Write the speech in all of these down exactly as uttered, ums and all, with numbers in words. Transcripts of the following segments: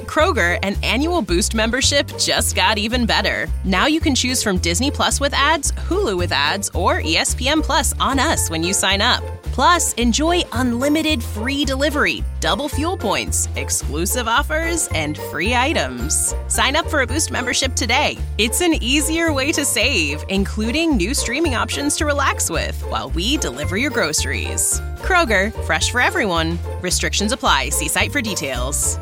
Kroger, an annual Boost membership just got even better. Now you can choose from Disney Plus with ads, Hulu with ads, or E S P N Plus on us when you sign up. Plus, enjoy unlimited free delivery, double fuel points, exclusive offers, and free items. Sign up for a Boost membership today. It's an easier way to save, including new streaming options to relax with while we deliver your groceries. Kroger, fresh for everyone. Restrictions apply. See site for details.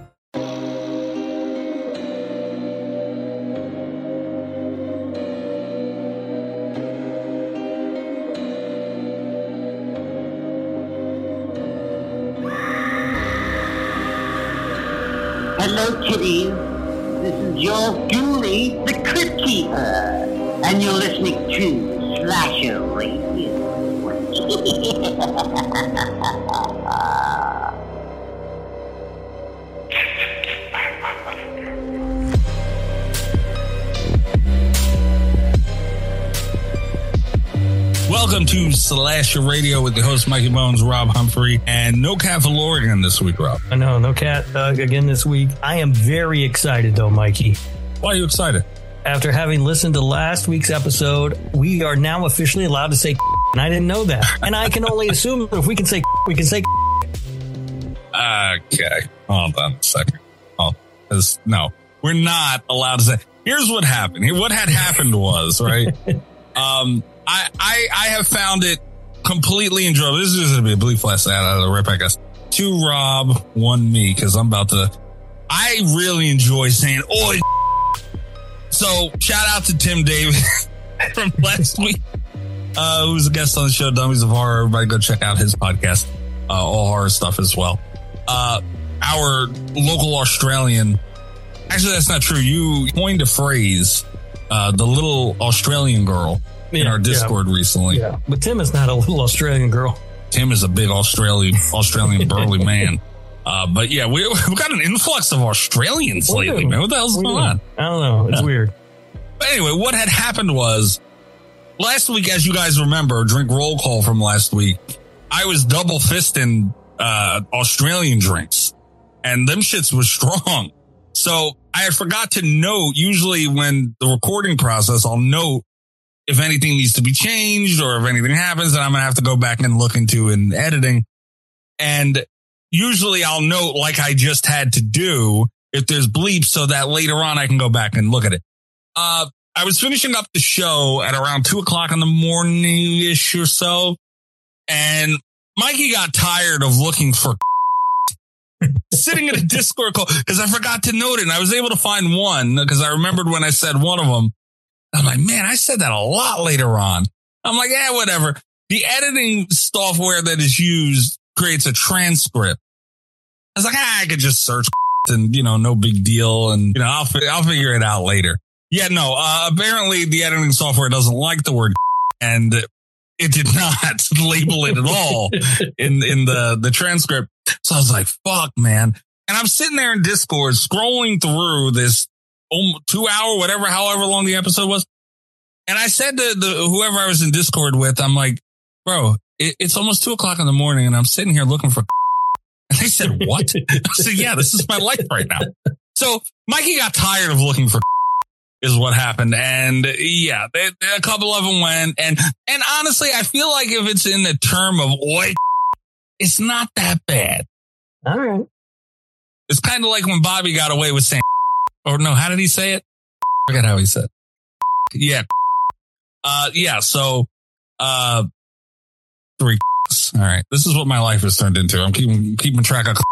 Hello, kitties. This is your Julie, the Crypt Keeper, and you're listening to Slasher Radio. Welcome to Slasher Radio with the host Mikey Bones, Rob Humphrey, and no Cat Valorian this week, Rob. I know, no Cat uh, again this week. I am very excited though, Mikey. Why are you excited? After having listened to last week's episode, we are now officially allowed to say and I didn't know that. And I can only assume if we can say we can say Okay, hold on a second. Oh, this, no, we're not allowed to say. Here's what happened. Here, what had happened was, right? um, I, I, I have found it completely enjoyable. This is just going to be a bleep flash out of the rip, I guess. Two Rob, one me, because I'm about to. I really enjoy saying "oi." So shout out to Tim Davis from last week, uh, who was a guest on the show, Dummies of Horror. Everybody go check out his podcast, uh, all horror stuff as well. Uh, our local Australian. Actually, that's not true. You coined a phrase, uh, the little Australian girl. In yeah, our Discord yeah. recently. Yeah. But Tim is not a little Australian girl. Tim is a big Australian Australian burly man. Uh, but yeah, we, we've got an influx of Australians what lately, man. What the hell's what going on? I don't know. It's yeah. weird. But anyway, what had happened was last week, as you guys remember, drink roll call from last week, I was double fisting uh, Australian drinks, and them shits were strong. So I had forgot to note, usually when the recording process, I'll note if anything needs to be changed or if anything happens, then I'm going to have to go back and look into in editing. And usually I'll note, like I just had to do, if there's bleeps, so that later on I can go back and look at it. Uh, I was finishing up the show at around two o'clock in the morning-ish or so. And Mikey got tired of looking for sitting in a Discord call because I forgot to note it. And I was able to find one because I remembered when I said one of them. I'm like, man, I said that a lot later on. I'm like, yeah, whatever. The editing software that is used creates a transcript. I was like, ah, I could just search and, you know, no big deal. And, you know, I'll, I'll figure it out later. Yeah, no, uh, apparently the editing software doesn't like the word and it did not label it at all in, in the, the transcript. So I was like, fuck, man. And I'm sitting there in Discord scrolling through this Um, two hour, whatever, however long the episode was. And I said to the whoever I was in Discord with, I'm like, bro, it, it's almost two o'clock in the morning and I'm sitting here looking for. And they said, what? I said, yeah, this is my life right now. So Mikey got tired of looking for is what happened. And yeah, they, a couple of them went. And, and honestly, I feel like if it's in the term of oi, it's not that bad. All right. It's kind of like when Bobby got away with saying, or no, how did he say it? I forget how he said it. Yeah. Uh, yeah. So, uh, three. All right. This is what my life has turned into. I'm keeping, keeping track of.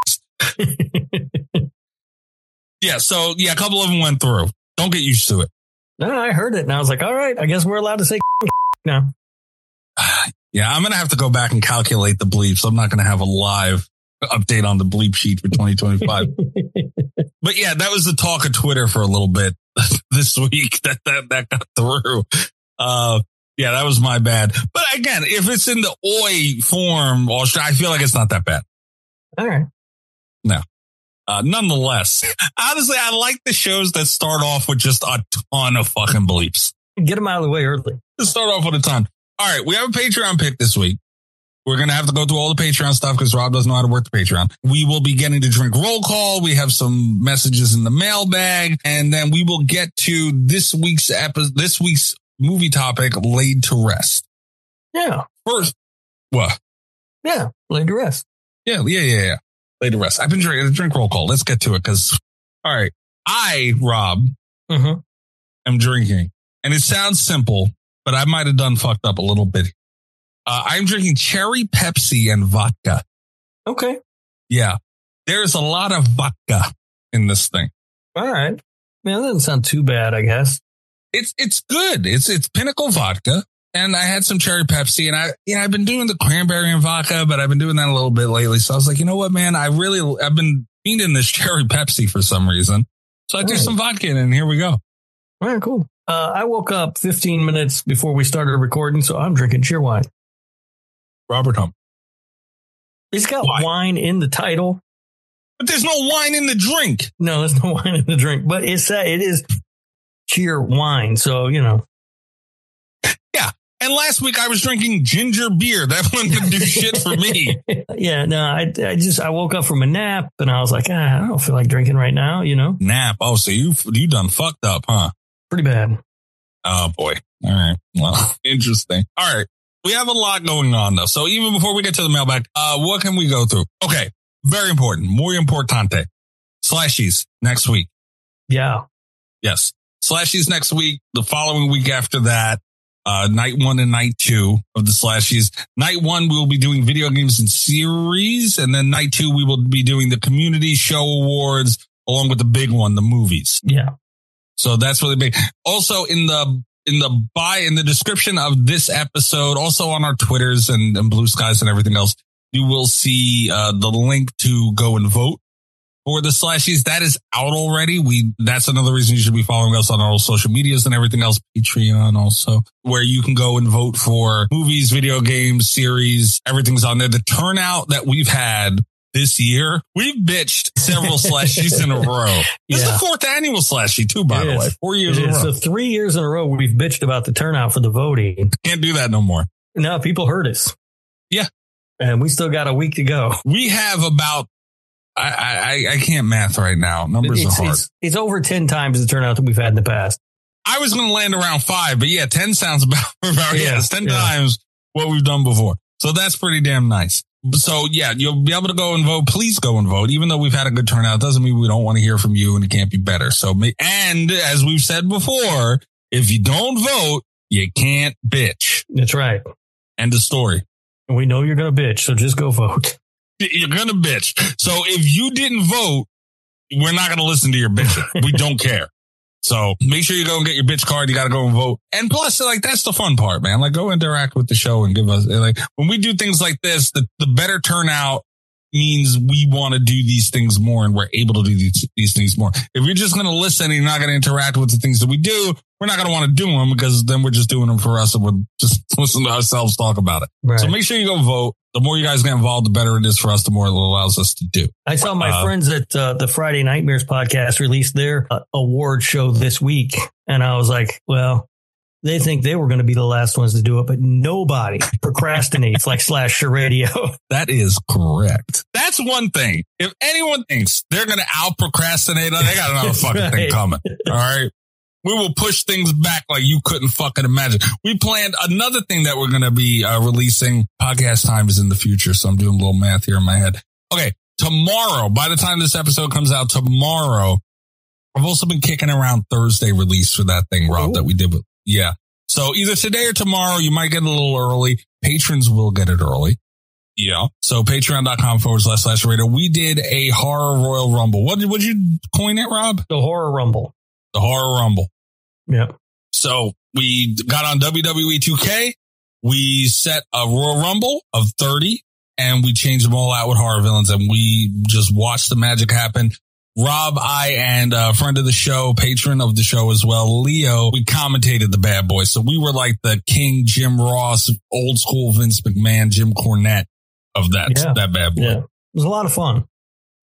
Yeah. So yeah, a couple of them went through. Don't get used to it. No, I heard it and I was like, all right, I guess we're allowed to say now. Yeah. I'm going to have to go back and calculate the bleeps. I'm not going to have a live update on the bleep sheet for twenty twenty-five. But yeah, that was the talk of Twitter for a little bit this week that, that, that got through. Uh, yeah, that was my bad. But again, if it's in the oi form, I feel like it's not that bad. All right. No. Uh, nonetheless, honestly, I like the shows that start off with just a ton of fucking bleeps. Get them out of the way early. Just start off with a ton. All right. We have a Patreon pick this week. We're going to have to go through all the Patreon stuff because Rob doesn't know how to work the Patreon. We will be getting to drink roll call. We have some messages in the mailbag, and then we will get to this week's episode, this week's movie topic, Laid to Rest. Yeah. First, what? Yeah, Laid to Rest. Yeah, yeah, yeah, yeah. Laid to Rest. I've been drinking drink roll call. Let's get to it because, all right, I, Rob, mm-hmm. am drinking, and it sounds simple, but I might have done fucked up a little bit. Uh, I'm drinking cherry Pepsi and vodka. Okay. Yeah. There's a lot of vodka in this thing. All right. Man, that doesn't sound too bad, I guess. It's it's good. It's it's Pinnacle vodka. And I had some cherry Pepsi, and I, you know, I've been doing the cranberry and vodka, but I've been doing that a little bit lately. So I was like, you know what, man, I really, I've been eating this cherry Pepsi for some reason. So I All threw right. some vodka in, and here we go. All right, cool. Uh, I woke up fifteen minutes before we started recording, so I'm drinking Cheerwine. Robert Hump. It's got Why? wine in the title. But there's no wine in the drink. No, there's no wine in the drink, but it's uh, it is cheer wine. So, you know. Yeah. And last week I was drinking ginger beer. That one didn't do shit for me. Yeah, no, I, I just, I woke up from a nap and I was like, ah, I don't feel like drinking right now, you know? Nap. Oh, so you you done fucked up, huh? Pretty bad. Oh, boy. All right. Well, interesting. All right. We have a lot going on, though. So even before we get to the mailbag, uh, what can we go through? Okay. Very important. Muy importante. Slashies next week. Yeah. Yes. Slashies next week. The following week after that, uh, night one and night two of the Slashies. Night one, we will be doing video games and series. And then night two, we will be doing the community show awards along with the big one, the movies. Yeah. So that's really big. Also in the, in the buy, in the description of this episode, also on our Twitters and, and Blue Skies and everything else, you will see uh, the link to go and vote for the Slashies. That is out already. We, that's another reason you should be following us on our social medias and everything else. Patreon also, where you can go and vote for movies, video games, series. Everything's on there. The turnout that we've had this year, we've bitched several Slashies in a row. This Yeah. is the fourth annual Slashie too, by It the is. way. Four years It in a is. row. So three years in a row, we've bitched about the turnout for the voting. Can't do that no more. No, people heard us. Yeah. And we still got a week to go. We have about, I, I, I can't math right now. Numbers It's, are hard. it's, it's over ten times the turnout that we've had in the past. I was going to land around five, but yeah, ten sounds about, about yeah, Yeah, it's ten yeah. times what we've done before. So that's pretty damn nice. So yeah, you'll be able to go and vote. Please go and vote. Even though we've had a good turnout, it doesn't mean we don't want to hear from you and it can't be better. So, and as we've said before, if you don't vote, you can't bitch. That's right. End of story. And we know you're going to bitch, so just go vote. You're going to bitch. So if you didn't vote, we're not going to listen to your bitching. We don't care. So make sure you go and get your bitch card. You got to go and vote. And plus, like, that's the fun part, man. Like, go interact with the show and give us, like, when we do things like this, the, the better turnout means we want to do these things more and we're able to do these, these things more. If you're just going to listen and you're not going to interact with the things that we do, we're not going to want to do them because then we're just doing them for us and we're just listening to ourselves talk about it. Right. So make sure you go vote. The more you guys get involved, the better it is for us, the more it allows us to do. I saw my Uh, friends at uh, the Friday Nightmares podcast release their uh, award show this week. And I was like, well, they think they were going to be the last ones to do it, but nobody procrastinates like Slasher Radio. That is correct. That's one thing. If anyone thinks they're going to out procrastinate, they got another fucking Right. thing coming. All right. We will push things back like you couldn't fucking imagine. We planned another thing that we're going to be uh, releasing. Podcast time is in the future. So I'm doing a little math here in my head. Okay. Tomorrow, by the time this episode comes out tomorrow, I've also been kicking around Thursday release for that thing, Rob, Ooh. that we did with, yeah. So either today or tomorrow, you might get it a little early. Patrons will get it early. Yeah. So patreon.com forward slash slash radio. We did a horror Royal Rumble. What did, what did you coin it, Rob? The Horror Rumble. The horror Rumble. Yeah. So we got on W W E two K. We set a Royal Rumble of thirty and we changed them all out with horror villains and we just watched the magic happen. Rob, I, and a friend of the show, patron of the show as well, Leo, we commentated the bad boys. So we were like the King Jim Ross, old school Vince McMahon, Jim Cornette of that, Yeah. that bad boy. Yeah. It was a lot of fun.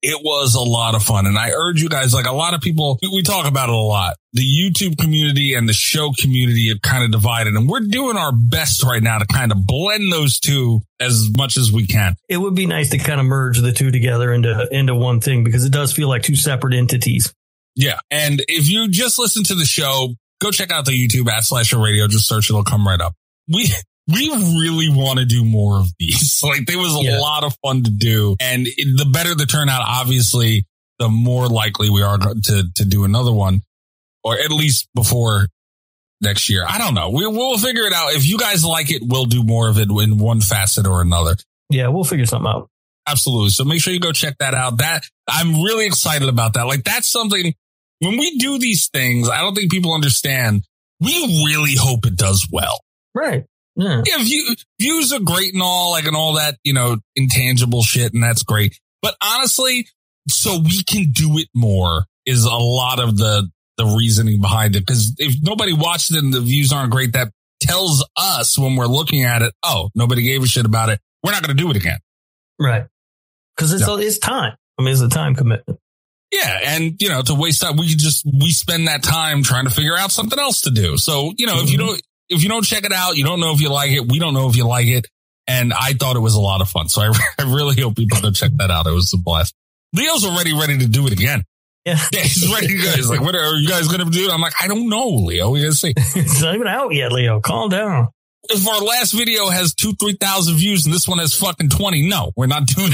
it was a lot of fun. And I urge you guys, like a lot of people, we talk about it a lot. The YouTube community and the show community have kind of divided, and we're doing our best right now to kind of blend those two as much as we can. It would be nice to kind of merge the two together into, into one thing, because it does feel like two separate entities. Yeah. And if you just listen to the show, go check out the YouTube at Slasher Radio. Just search. It'll come right up. We, we really want to do more of these. Like, there was a yeah. lot of fun to do. And it, the better the turnout, obviously, the more likely we are to, to do another one, or at least before next year. I don't know. We, we'll figure it out. If you guys like it, we'll do more of it in one facet or another. Yeah, we'll figure something out. Absolutely. So make sure you go check that out. That I'm really excited about that. Like, that's something. When we do these things, I don't think people understand. We really hope it does well. Right. Yeah. Yeah. View, views are great and all, like, and all that, you know, intangible shit. And that's great. But honestly, so we can do it more is a lot of the, the reasoning behind it. Because if nobody watched it and the views aren't great, that tells us when we're looking at it, oh, nobody gave a shit about it. We're not going to do it again. Right. Because it's, no. it's time. I mean, it's a time commitment. Yeah. And, you know, to waste time, we could just, we spend that time trying to figure out something else to do. So, you know, mm-hmm. if you don't, if you don't check it out, you don't know if you like it. We don't know if you like it. And I thought it was a lot of fun. So I, I really hope people go check that out. It was a blast. Leo's already ready to do it again. Yeah. yeah he's ready to go. He's like, what are you guys going to do? I'm like, I don't know, Leo. We got to see. It's not even out yet, Leo. Calm down. If our last video has two, three thousand views and this one has fucking twenty, no, we're not doing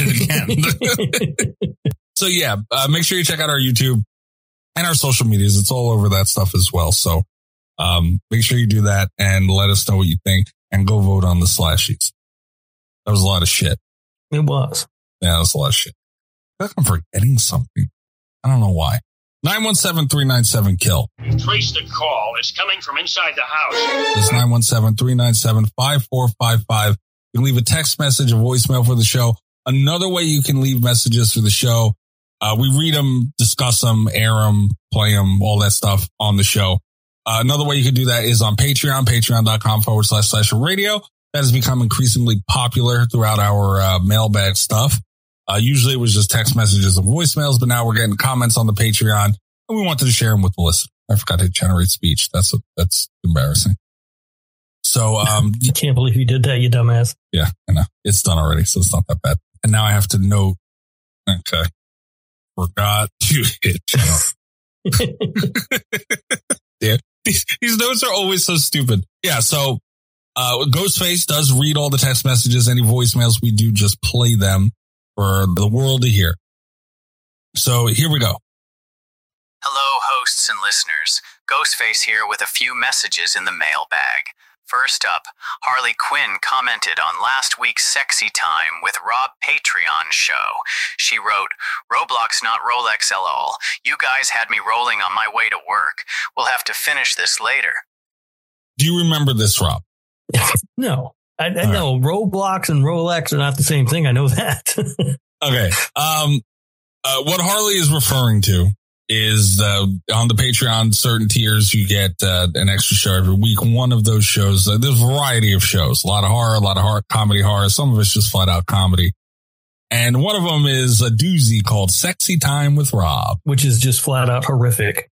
it again. So yeah, uh, make sure you check out our YouTube and our social medias. It's all over that stuff as well. So um, make sure you do that and let us know what you think, and go vote on the slashies. That was a lot of shit. It was. Yeah, that was a lot of shit. I feel like I'm forgetting something. I don't know why. nine one seven, three nine seven, kill. Trace the call. It's coming from inside the house. It's nine one seven, three nine seven, five four five five. You can leave a text message, a voicemail for the show. Another way you can leave messages for the show, uh, we read them, discuss them, air them, play them, all that stuff on the show. Uh, another way you can do that is on Patreon, patreon.com forward slash Slasher Radio. That has become increasingly popular throughout our uh, mailbag stuff. Uh, usually it was just text messages and voicemails, but now we're getting comments on the Patreon, and we wanted to share them with the listener. I forgot to generate speech. That's a, that's embarrassing. So, um, I can't believe you did that, you dumbass. Yeah, I know. It's done already, so it's not that bad. And now I have to note, okay, forgot to hit channel. Yeah, these, these notes are always so stupid. Yeah, so uh, Ghostface does read all the text messages, any voicemails we do, just play them for the world to hear. So here we go. Hello, hosts and listeners. Ghostface here with a few messages in the mailbag. First up, Harley Quinn commented on last week's Sexy Time with Rob Patreon show. She wrote, Roblox not Rolex lol. You guys had me rolling on my way to work. We'll have to finish this later. Do you remember this, Rob? No. I, I know right. Roblox and Rolex are not the same thing. I know that. Okay. Um, uh, what Harley is referring to is uh, on the Patreon, certain tiers, you get uh, an extra show every week. One of those shows, uh, there's a variety of shows, a lot of horror, a lot of horror, comedy horror. Some of it's just flat out comedy. And one of them is a doozy called Sexy Time with Rob. Which is just flat out horrific.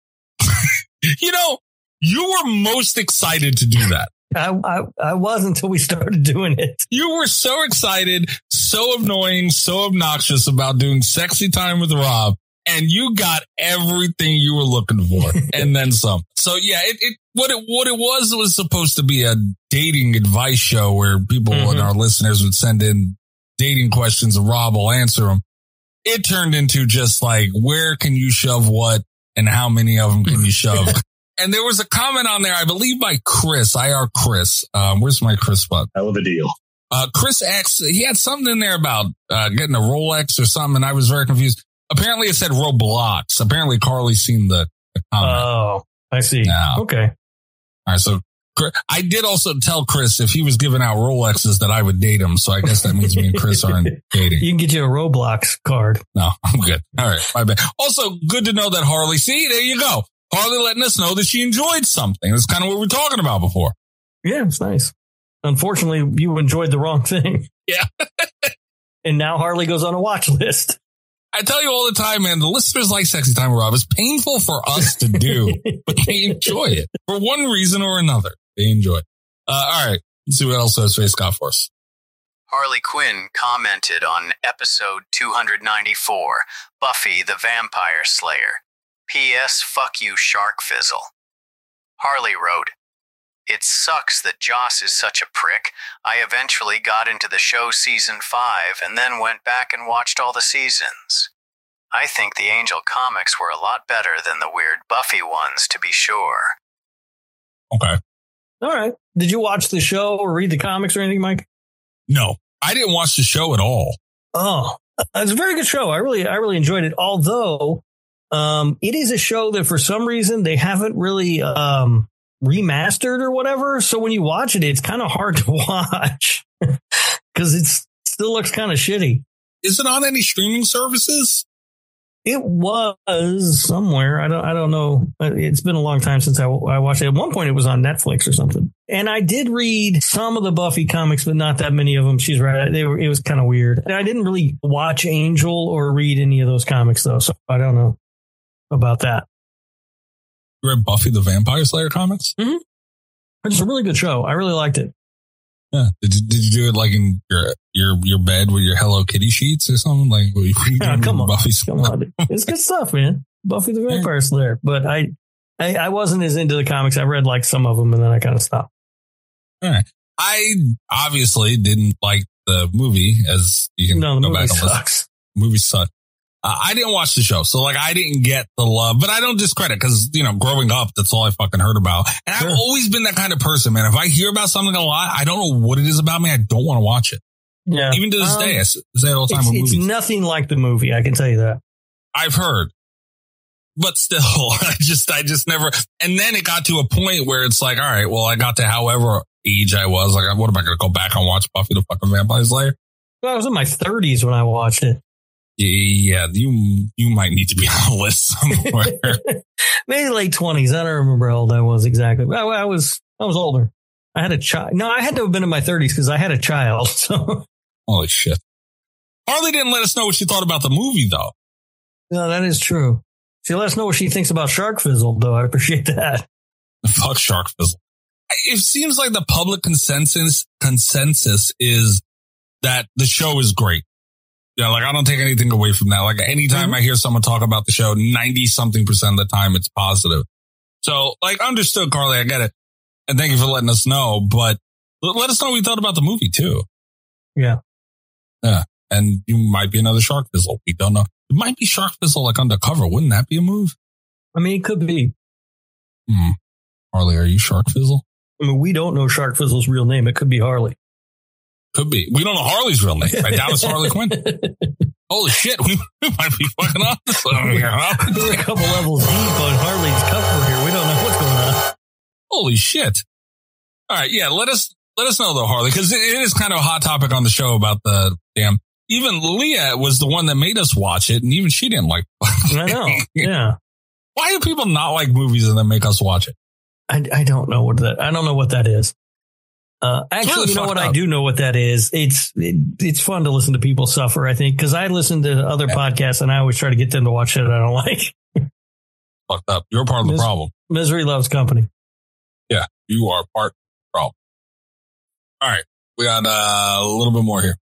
You know, you were most excited to do that. I, I I was until we started doing it. You were so excited, so annoying, so obnoxious about doing Sexy Time with Rob, and you got everything you were looking for, and then some. So yeah, it, it what it what it was it was supposed to be a dating advice show where people mm-hmm. and our listeners would send in dating questions, and Rob will answer them. It turned into just like, where can you shove what, and how many of them can you shove? And there was a comment on there, I believe by Chris, I R Chris. Um, where's my Chris button? Hell of a deal. Uh, Chris X, he had something in there about uh, getting a Rolex or something, and I was very confused. Apparently it said Roblox. Apparently Carly's seen the, the comment. Oh, I see. Now, okay. All right, so I did also tell Chris if he was giving out Rolexes that I would date him, so I guess that means me and Chris aren't dating. You can get you a Roblox card. No, I'm good. All right, my bad. Also, good to know that Harley, see, there you go. Harley letting us know that she enjoyed something. That's kind of what we were talking about before. Yeah, it's nice. Unfortunately, you enjoyed the wrong thing. Yeah. And now Harley goes on a watch list. I tell you all the time, man, the listeners like Sexy Time with Rob. It's painful for us to do, but they enjoy it for one reason or another. They enjoy it. Uh, all right. Let's see what else has Face got for us. Harley Quinn commented on episode two ninety-four, Buffy the Vampire Slayer. P S. Fuck you, Shark Fizzle. Harley wrote, "It sucks that Joss is such a prick. I eventually got into the show season five and then went back and watched all the seasons. I think the Angel comics were a lot better than the weird Buffy ones, to be sure." Okay. All right. Did you watch the show or read the comics or anything, Mike? No, I didn't watch the show at all. Oh, it's a very good show. I really, I really enjoyed it. Although, um, it is a show that for some reason they haven't really, um, remastered or whatever. So when you watch it, it's kind of hard to watch because it still looks kind of shitty. Is it on any streaming services? It was somewhere. I don't. I don't know. It's been a long time since I, I watched it. At one point, it was on Netflix or something. And I did read some of the Buffy comics, but not that many of them. She's right. They were. It was kind of weird. And I didn't really watch Angel or read any of those comics though, so I don't know about that. You read Buffy the Vampire Slayer comics? Mm-hmm. It's a really good show. I really liked it. Yeah. Did you, did you do it like in your your your bed with your Hello Kitty sheets or something? Like, what you oh, come on, Buffy's come on. It's good stuff, man. Buffy the Vampire Slayer. But I, I, I wasn't as into the comics. I read like some of them and then I kind of stopped. All right. I obviously didn't like the movie, as you can no, the go movie back and sucks. listen. The movie sucked. Uh, I didn't watch the show, so like I didn't get the love, but I don't discredit because, you know, growing up, that's all I fucking heard about. And sure. I've always been that kind of person, man. If I hear about something a lot, I don't know what it is about me. I don't want to watch it. Yeah. Even to this um, day, I say it all the time it's, with it's movies. Nothing like the movie. I can tell you that. I've heard, but still, I just, I just never. And then it got to a point where it's like, all right, well, I got to however age I was. Like, what am I going to go back and watch Buffy the fucking Vampire Slayer? Well, I was in my thirties when I watched it. Yeah, you you might need to be on a list somewhere. Maybe late twenties. I don't remember how old I was exactly. I, I was I was older. I had a child. No, I had to have been in my thirties because I had a child. So. Holy shit. Harley didn't let us know what she thought about the movie, though. No, that is true. She let us know what she thinks about Shark Fizzle, though. I appreciate that. Fuck Shark Fizzle. It seems like the public consensus consensus is that the show is great. Yeah, like I don't take anything away from that. Like anytime mm-hmm. I hear someone talk about the show, ninety something percent of the time it's positive. So like understood, Carly, I get it. And thank you for letting us know. But let us know what you thought about the movie too. Yeah. Yeah. And you might be another Shark Fizzle. We don't know. It might be Shark Fizzle like undercover. Wouldn't that be a move? I mean, it could be. Hmm. Harley, are you Shark Fizzle? I mean, we don't know Shark Fizzle's real name. It could be Harley. Could be. We don't know Harley's real name. I doubt it's Harley Quinn. Holy shit. We, we might be fucking off this over here, huh? We're a couple levels deep on Harley's cover here. We don't know what's going on. Holy shit. All right. Yeah. Let us, let us know though, Harley, because it, it is kind of a hot topic on the show about the damn, even Leah was the one that made us watch it. And even she didn't like it. I know. Yeah. Why do people not like movies and then make us watch it? I, I don't know what that, I don't know what that is. Uh, actually, really you know what? Up. I do know what that is. It's it, it's fun to listen to people suffer, I think, because I listen to other yeah. podcasts and I always try to get them to watch shit I don't like. Fucked up. You're part of the Mis- problem. Misery loves company. Yeah, you are part of the problem. All right. We got uh, a little bit more here.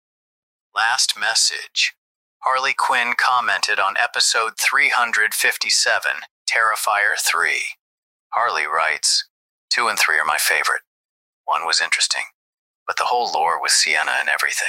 Last message. Harley Quinn commented on episode three fifty-seven, Terrifier three. Harley writes, two and three are my favorite. One was interesting, but the whole lore with Sienna and everything.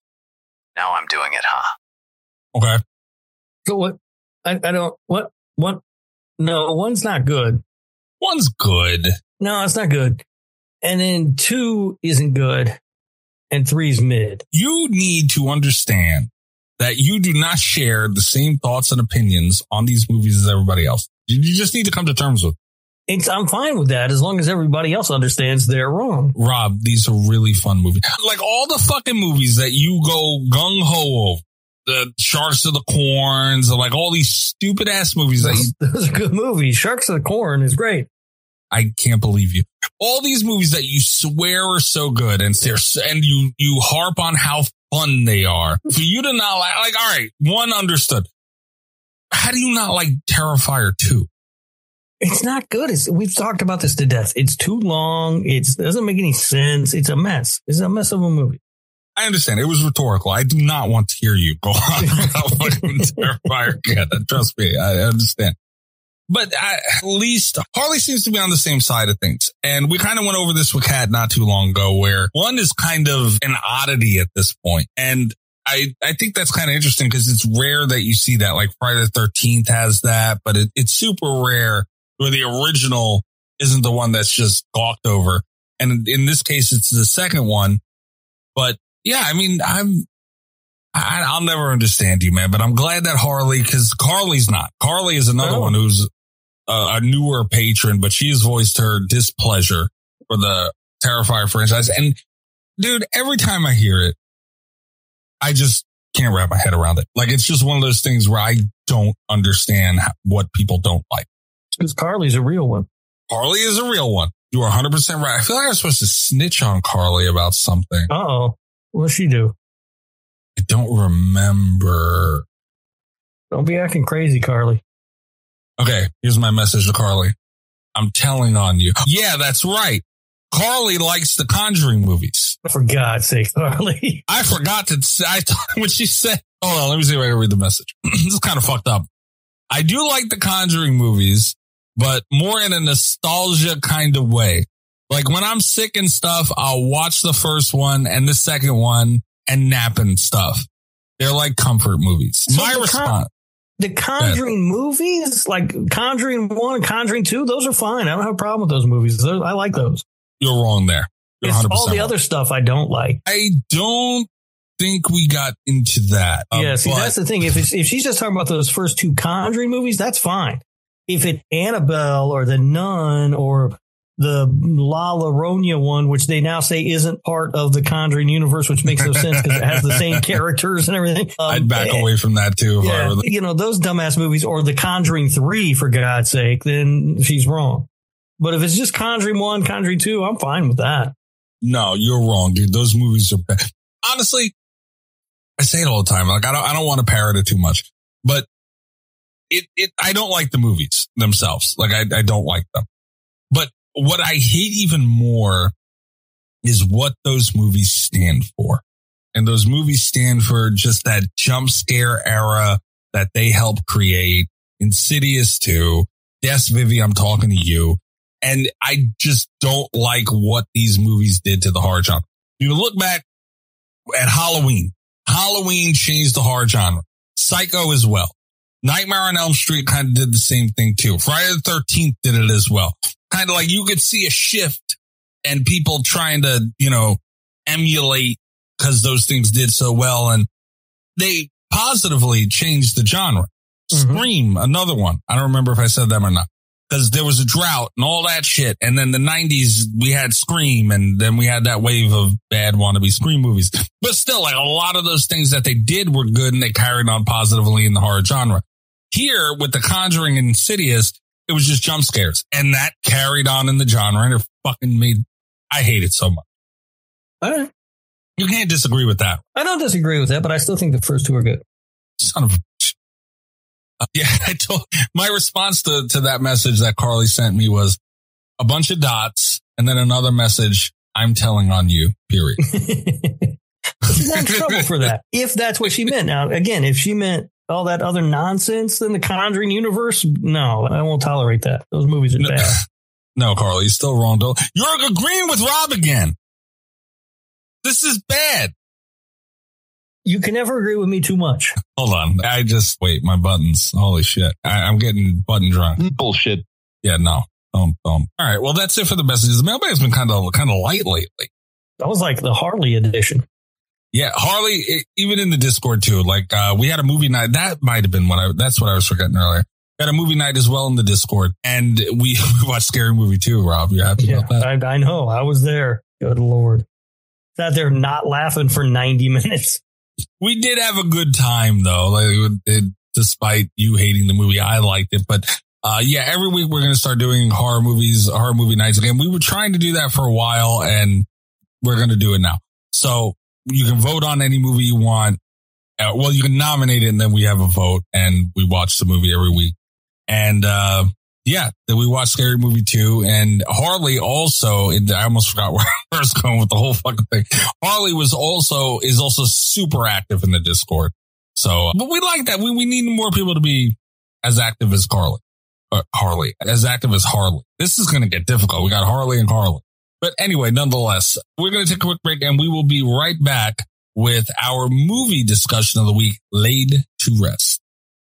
Now I'm doing it, huh? Okay. So what? I, I don't, what? What? No, one's not good. One's good. No, it's not good. And then two isn't good. And three's mid. You need to understand that you do not share the same thoughts and opinions on these movies as everybody else. You just need to come to terms with it. It's, I'm fine with that as long as everybody else understands they're wrong. Rob, these are really fun movies. Like all the fucking movies that you go gung-ho over. The Sharks of the Corns, and like all these stupid ass movies. That you, those are good movies. Sharks of the Corn is great. I can't believe you. All these movies that you swear are so good and they're, and you, you harp on how fun they are. For you to not like, like, all right, one understood. How do you not like Terrifier two? It's not good. It's, we've talked about this to death. It's too long. It doesn't make any sense. It's a mess. It's a mess of a movie. I understand. It was rhetorical. I do not want to hear you go on about fucking Terrifier again. Trust me. I understand. But I, at least Harley seems to be on the same side of things. And we kind of went over this with Kat not too long ago, where one is kind of an oddity at this point. And I, I think that's kind of interesting because it's rare that you see that. Like Friday the thirteenth has that, but it, it's super rare where the original isn't the one that's just gawked over. And in this case, it's the second one. But yeah, I mean, I'm, I, I'll never understand you, man, but I'm glad that Harley, because Carly's not. Carly is another oh. one who's a, a newer patron, but she's voiced her displeasure for the Terrifier franchise. And dude, every time I hear it, I just can't wrap my head around it. Like, it's just one of those things where I don't understand what people don't like. Because Carly's a real one. Carly is a real one. You are one hundred percent right. I feel like I'm supposed to snitch on Carly about something. Uh-oh. What'd she do? I don't remember. Don't be acting crazy, Carly. Okay, here's my message to Carly. I'm telling on you. Yeah, that's right. Carly likes the Conjuring movies. For God's sake, Carly. I forgot to say, I thought when she said, hold on, let me see if I can read the message. This is kind of fucked up. I do like the Conjuring movies, but more in a nostalgia kind of way. Like when I'm sick and stuff, I'll watch the first one and the second one and nap and stuff. They're like comfort movies. So my the response. Con- the Conjuring movies, like Conjuring one and Conjuring two, those are fine. I don't have a problem with those movies. Those, I like those. You're wrong there. You're it's all the wrong. other stuff I don't like. I don't think we got into that. Yeah, uh, see, but- that's the thing. If it's, if she's just talking about those first two Conjuring movies, that's fine. If it's Annabelle or The Nun or the La Llorona one, which they now say isn't part of the Conjuring universe, which makes no sense because it has the same characters and everything. Um, I'd back and, away from that too. If yeah, I were the- you know, those dumbass movies or the Conjuring three, for God's sake, then she's wrong. But if it's just Conjuring one, Conjuring two, I'm fine with that. No, you're wrong, dude. Those movies are bad. Honestly, I say it all the time. Like I don't, I don't want to parrot it too much, but it, it, I don't like the movies themselves. Like I, I don't like them. But what I hate even more is what those movies stand for. And those movies stand for just that jump scare era that they helped create. Insidious two. Yes, Vivi, I'm talking to you. And I just don't like what these movies did to the horror genre. You look back at Halloween. Halloween changed the horror genre. Psycho as well. Nightmare on Elm Street kind of did the same thing too. Friday the thirteenth did it as well. Kind of like you could see a shift and people trying to, you know, emulate because those things did so well. And they positively changed the genre. Mm-hmm. Scream, another one. I don't remember if I said them or not. Because there was a drought and all that shit. And then the nineties, we had Scream. And then we had that wave of bad wannabe Scream movies. But still, like a lot of those things that they did were good and they carried on positively in the horror genre. Here, with The Conjuring and Insidious, it was just jump scares. And that carried on in the genre. And it fucking made, I hate it so much. All right. You can't disagree with that. I don't disagree with that, but I still think the first two are good. Son of a bitch. Uh, yeah, I told my response to, to that message that Carly sent me was a bunch of dots and then another message. I'm telling on you, period. She's not in trouble for that. If that's what she meant. Now, again, if she meant all that other nonsense in the Conjuring universe, no, I won't tolerate that. Those movies are no, bad. No, Carly, you're still wrong. Don't, you're agreeing with Rob again. This is bad. You can never agree with me too much. Hold on. I just, wait, my buttons. Holy shit. I, I'm getting button drunk. Bullshit. Yeah, no. Don't, don't. All right. Well, that's it for the messages. The mailbag's been kind of, kind of light lately. That was like the Harley edition. Yeah. Harley, it, even in the Discord too. Like, uh, we had a movie night. That might have been what I, that's what I was forgetting earlier. We had a movie night as well in the Discord. And we watched Scary Movie too, Rob. You happy yeah, about that? I, I know. I was there. Good Lord. Sat there not laughing for ninety minutes. We did have a good time though. Like, it, despite you hating the movie, I liked it. But uh, yeah, every week we're going to start doing horror movies, horror movie nights again. We were trying to do that for a while and we're going to do it now. So you can vote on any movie you want. Uh, well, you can nominate it and then we have a vote and we watch the movie every week. And, uh, yeah, then we watched Scary Movie two, and Harley also, I almost forgot where I was going with the whole fucking thing. Harley was also, is also super active in the Discord. So, but we like that. We, we need more people to be as active as Carly, uh, Harley, as active as Harley. This is going to get difficult. We got Harley and Carly. But anyway, nonetheless, we're going to take a quick break and we will be right back with our movie discussion of the week, Laid to Rest.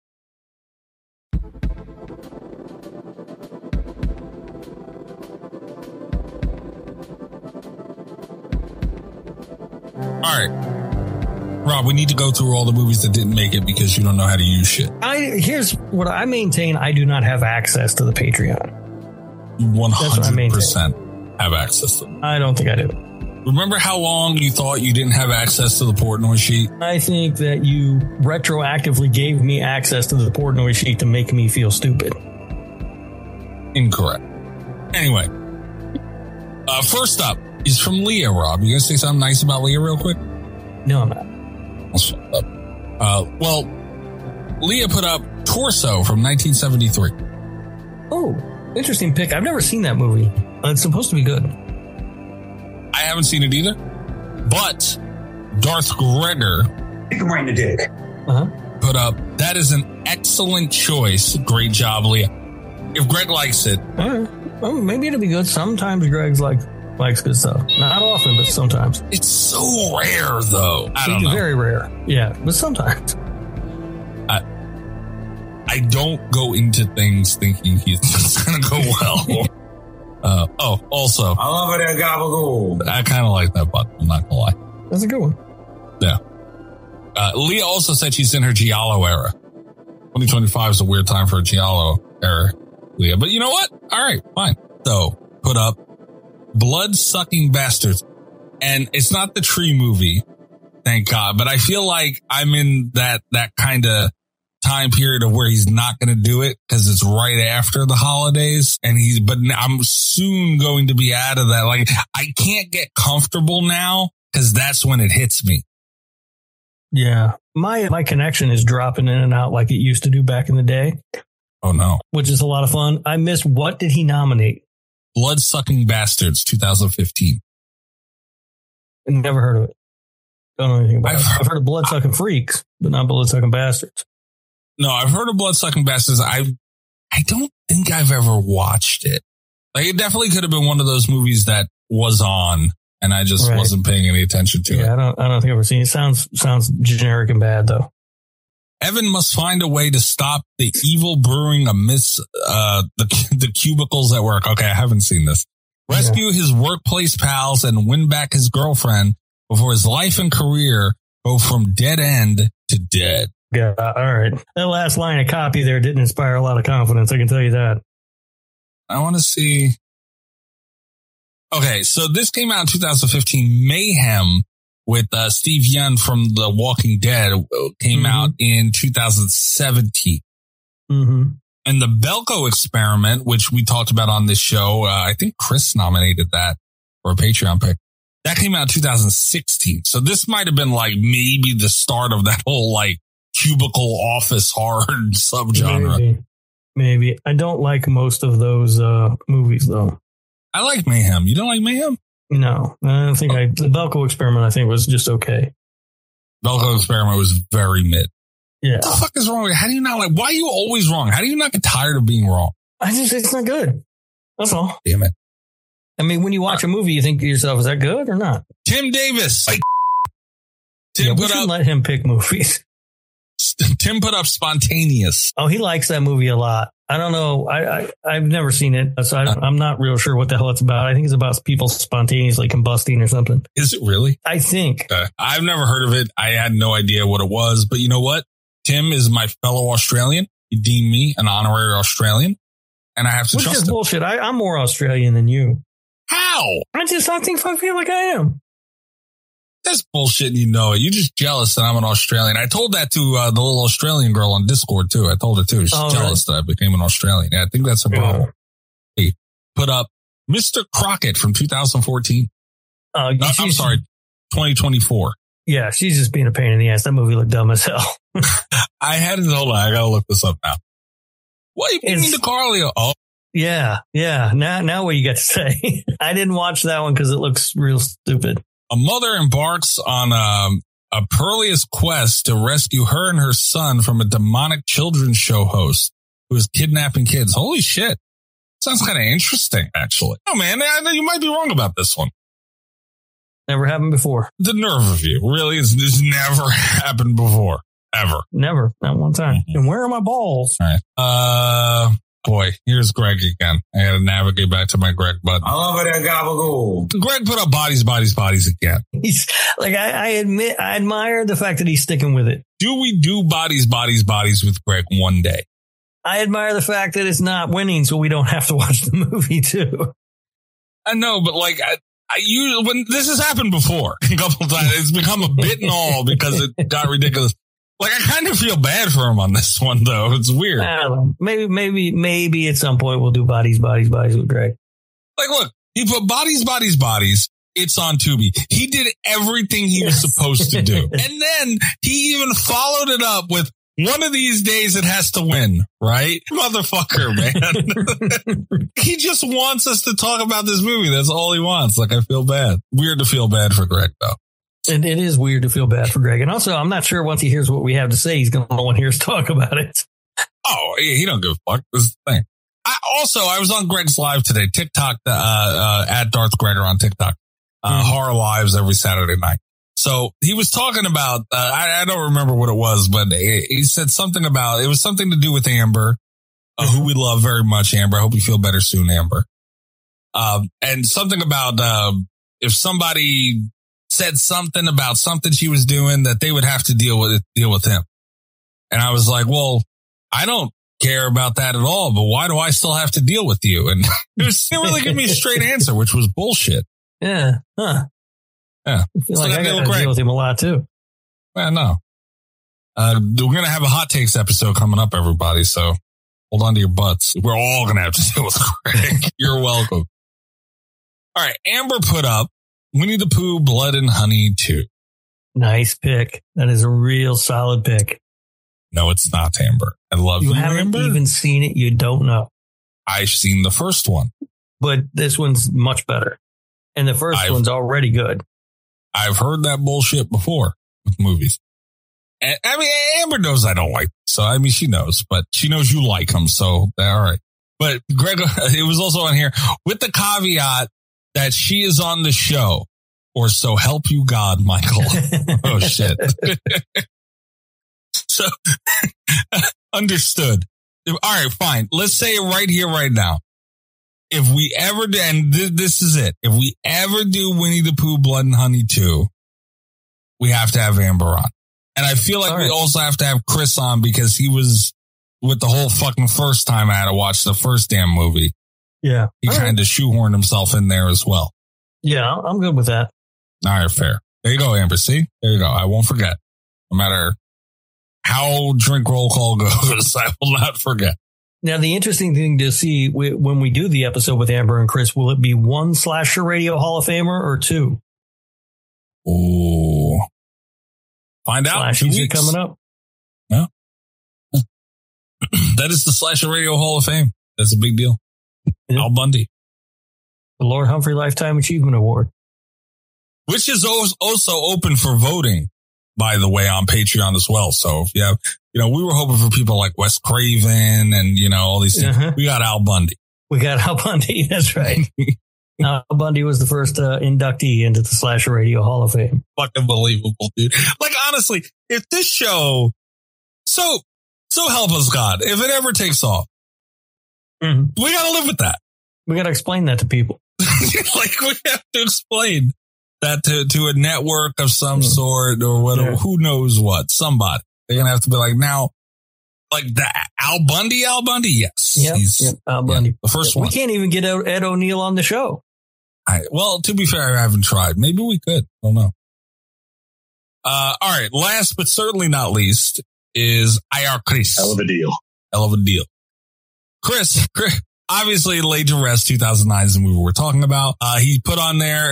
All right, Rob, we need to go through all the movies that didn't make it because you don't know how to use shit. I here's what I maintain: I do not have access to the Patreon. One hundred percent have access to it. I don't think I do. Remember how long you thought you didn't have access to the Portnoy sheet? I think that you retroactively gave me access to the Portnoy sheet to make me feel stupid. Incorrect. Anyway, uh, first up is from Leah, Rob. You gonna say something nice about Leah real quick? No, I'm not. Let's shut up. Uh, well, Leah put up Torso from nineteen seventy-three. Oh, interesting pick. I've never seen that movie. It's supposed to be good. I haven't seen it either, but Darth Gregor Kick him right in the dick. Uh-huh. put up, that is an excellent choice. Great job, Leah. If Greg likes it. All right. Well, maybe it'll be good. Sometimes Greg's like likes good stuff. Not often, but sometimes. It's so rare, though. I don't it's know. Very rare. Yeah, but sometimes. I, I don't go into things thinking he's going to go well. uh, oh, also. I love it at Gabagool. I kind of like that button. I'm not going to lie. That's a good one. Yeah. Uh, Leah also said she's in her Giallo era. twenty twenty-five is a weird time for a Giallo era, Leah. But you know what? All right, fine. So, put up Blood-Sucking Bastards. And it's not the Tree movie, thank God. But I feel like I'm in that, that kind of time period of where he's not going to do it because it's right after the holidays. And he's, but I'm soon going to be out of that. Like, I can't get comfortable now because that's when it hits me. Yeah. My my connection is dropping in and out like it used to do back in the day. Oh, no. Which is a lot of fun. I missed, what did he nominate? Blood-Sucking Bastards, two thousand fifteen. Never heard of it. Don't know anything about I've, it. I've heard of Blood-Sucking Freaks, but not Blood-Sucking Bastards. No, I've heard of Blood-Sucking Bastards. I I don't think I've ever watched it. Like, it definitely could have been one of those movies that was on, and I just right. wasn't paying any attention to yeah, it. I don't, I don't think I've ever seen it. Sounds sounds generic and bad, though. Evan must find a way to stop the evil brewing amidst uh, the the cubicles at work. Okay, I haven't seen this. Rescue yeah. his workplace pals and win back his girlfriend before his life and career go from dead end to dead. Yeah, all right. That last line of copy there didn't inspire a lot of confidence. I can tell you that. I want to see. Okay, so this came out in two thousand fifteen. Mayhem with uh, Steve Yeun from The Walking Dead came mm-hmm. out in two thousand seventeen. Mm-hmm. And The Belko Experiment, which we talked about on this show, uh, I think Chris nominated that for a Patreon pick. That came out in two thousand sixteen. So this might have been like maybe the start of that whole like cubicle office horror subgenre. Maybe. Maybe. I don't like most of those uh, movies, though. I like Mayhem. You don't like Mayhem? No. I don't think oh. I... The Belko Experiment, I think, was just okay. Belko Experiment was very mid. Yeah. What the fuck is wrong with you? How do you not like... Why are you always wrong? How do you not get tired of being wrong? I just... It's not good. That's all. Damn it. I mean, when you watch a movie, you think to yourself, is that good or not? Tim Davis. Like, Tim yeah, put we shouldn't up, let him pick movies. Tim put up Spontaneous. Oh, he likes that movie a lot. I don't know. I, I, I've never seen it, so I, I'm not real sure what the hell it's about. I think it's about people spontaneously combusting or something. Is it really? I think. Okay. I've never heard of it. I had no idea what it was. But you know what? Tim is my fellow Australian. He deemed me an honorary Australian. And I have to Which trust is him. bullshit. I, I'm more Australian than you. How? I just I think I feel like I am. That's bullshit and you know it. You're just jealous that I'm an Australian. I told that to uh, the little Australian girl on Discord, too. I told her, too. She's oh, jealous right. that I became an Australian. Yeah, I think that's a problem. Yeah. Hey, put up Mister Crockett from two thousand fourteen. Uh, no, I'm sorry, twenty twenty-four. Yeah, she's just being a pain in the ass. That movie looked dumb as hell. I had it. Hold on. I got to look this up now. What are you It's- mean DiCarlo? Oh, Yeah, yeah. Now, now what you got to say? I didn't watch that one because it looks real stupid. a mother embarks on um, a perilous quest to rescue her and her son from a demonic children's show host who is kidnapping kids. Holy shit. Sounds kind of interesting, actually. Oh, man, I know you might be wrong about this one. Never happened before. The nerve of you. Really, it's, it's never happened before. Ever. Never. Not one time. Mm-hmm. And where are my balls? All right. Uh, boy, here's Greg again. I got to navigate back to my Greg button. I love it at Gabagool. Greg put up bodies, bodies, bodies again. He's like, I, I admit, I admire the fact that he's sticking with it. Do we do bodies, bodies, bodies with Greg one day? I admire the fact that it's not winning, so we don't have to watch the movie too. I know, but like, I, I you when this has happened before a couple of times, it's become a bit and all because it got ridiculous. Like, I kind of feel bad for him on this one, though. It's weird. I don't know. Maybe, maybe, maybe at some point we'll do bodies, bodies, bodies with Greg. Like, look, he put bodies, bodies, bodies. It's on Tubi. He did everything he was supposed to do. And then he even followed it up with one of these days it has to win, right? Motherfucker, man. He just wants us to talk about this movie. That's all he wants. Like, I feel bad. Weird to feel bad for Greg, though. And it is weird to feel bad for Greg. And also, I'm not sure once he hears what we have to say, he's going to want to hear us talk about it. Oh, he he don't give a fuck. This is the thing. I also, I was on Greg's Live today. TikTok, uh, uh, at Darth Gregor on TikTok. Uh, mm-hmm. Horror Lives every Saturday night. So he was talking about, uh, I, I don't remember what it was, but he, he said something about, it was something to do with Amber, uh, who we love very much, Amber. I hope you feel better soon, Amber. Um, and something about, uh, if somebody said something about something she was doing that they would have to deal with it, deal with him. And I was like, well, I don't care about that at all, but why do I still have to deal with you? And it was, didn't really give me a straight answer, which was bullshit. Yeah. Huh. Yeah. I feel like I got to deal with him a lot too. Yeah, no. Uh, we're going to have a hot takes episode coming up, everybody. So hold on to your butts. We're all going to have to deal with Greg. You're welcome. All right. Amber put up Winnie the Pooh, Blood and Honey two. Nice pick. That is a real solid pick. No, it's not, Amber. I love you. You haven't Amber. even seen it. You don't know. I've seen the first one. But this one's much better. And the first I've, one's already good. I've heard that bullshit before with movies. And, I mean, Amber knows I don't like them. So, I mean, she knows, but she knows you like them. So, all right. But Greg, it was also on here with the caveat that she is on the show, or so help you God, Michael. Oh, shit. So, understood. All right, fine. Let's say it right here, right now. If we ever do, and th- this is it, if we ever do Winnie the Pooh, Blood and Honey two, we have to have Amber on. And I feel like All we right. also have to have Chris on because he was with the whole fucking first time I had to watch the first damn movie. Yeah. He All kind right. of shoehorned himself in there as well. Yeah, I'm good with that. All right, fair. There you go, Amber. See? There you go. I won't forget. No matter how drink roll call goes, I will not forget. Now, the interesting thing to see when we do the episode with Amber and Chris, will it be one Slasher Radio Hall of Famer or two? Ooh. Find out. Slashies are coming up. Yeah. That is the Slasher Radio Hall of Fame. That's a big deal. Yeah. Al Bundy. The Lord Humphrey Lifetime Achievement Award. Which is also open for voting, by the way, on Patreon as well. So if you have, you know, we were hoping for people like Wes Craven and, you know, all these things. Uh-huh. We got Al Bundy. We got Al Bundy. That's right. Al Bundy was the first uh, inductee into the Slasher Radio Hall of Fame. Fucking believable, dude. Like, honestly, if this show, so, so help us God, if it ever takes off, mm-hmm. we got to live with that. We got to explain that to people. Like, we have to explain that to, to a network of some mm-hmm. sort or whatever, yeah. Who knows what, somebody. They're going to have to be like, now, like the Al Bundy, Al Bundy, yes. Yeah, yep, Al Bundy. Yeah, the first we one. We can't even get Ed O'Neill on the show. I, well, to be fair, I haven't tried. Maybe we could. I don't know. Uh, all right. Last but certainly not least is I R Chris. Hell of a deal. Hell of a deal. Chris, Chris obviously laid to rest two thousand nine is the movie we're talking about. Uh, he put on there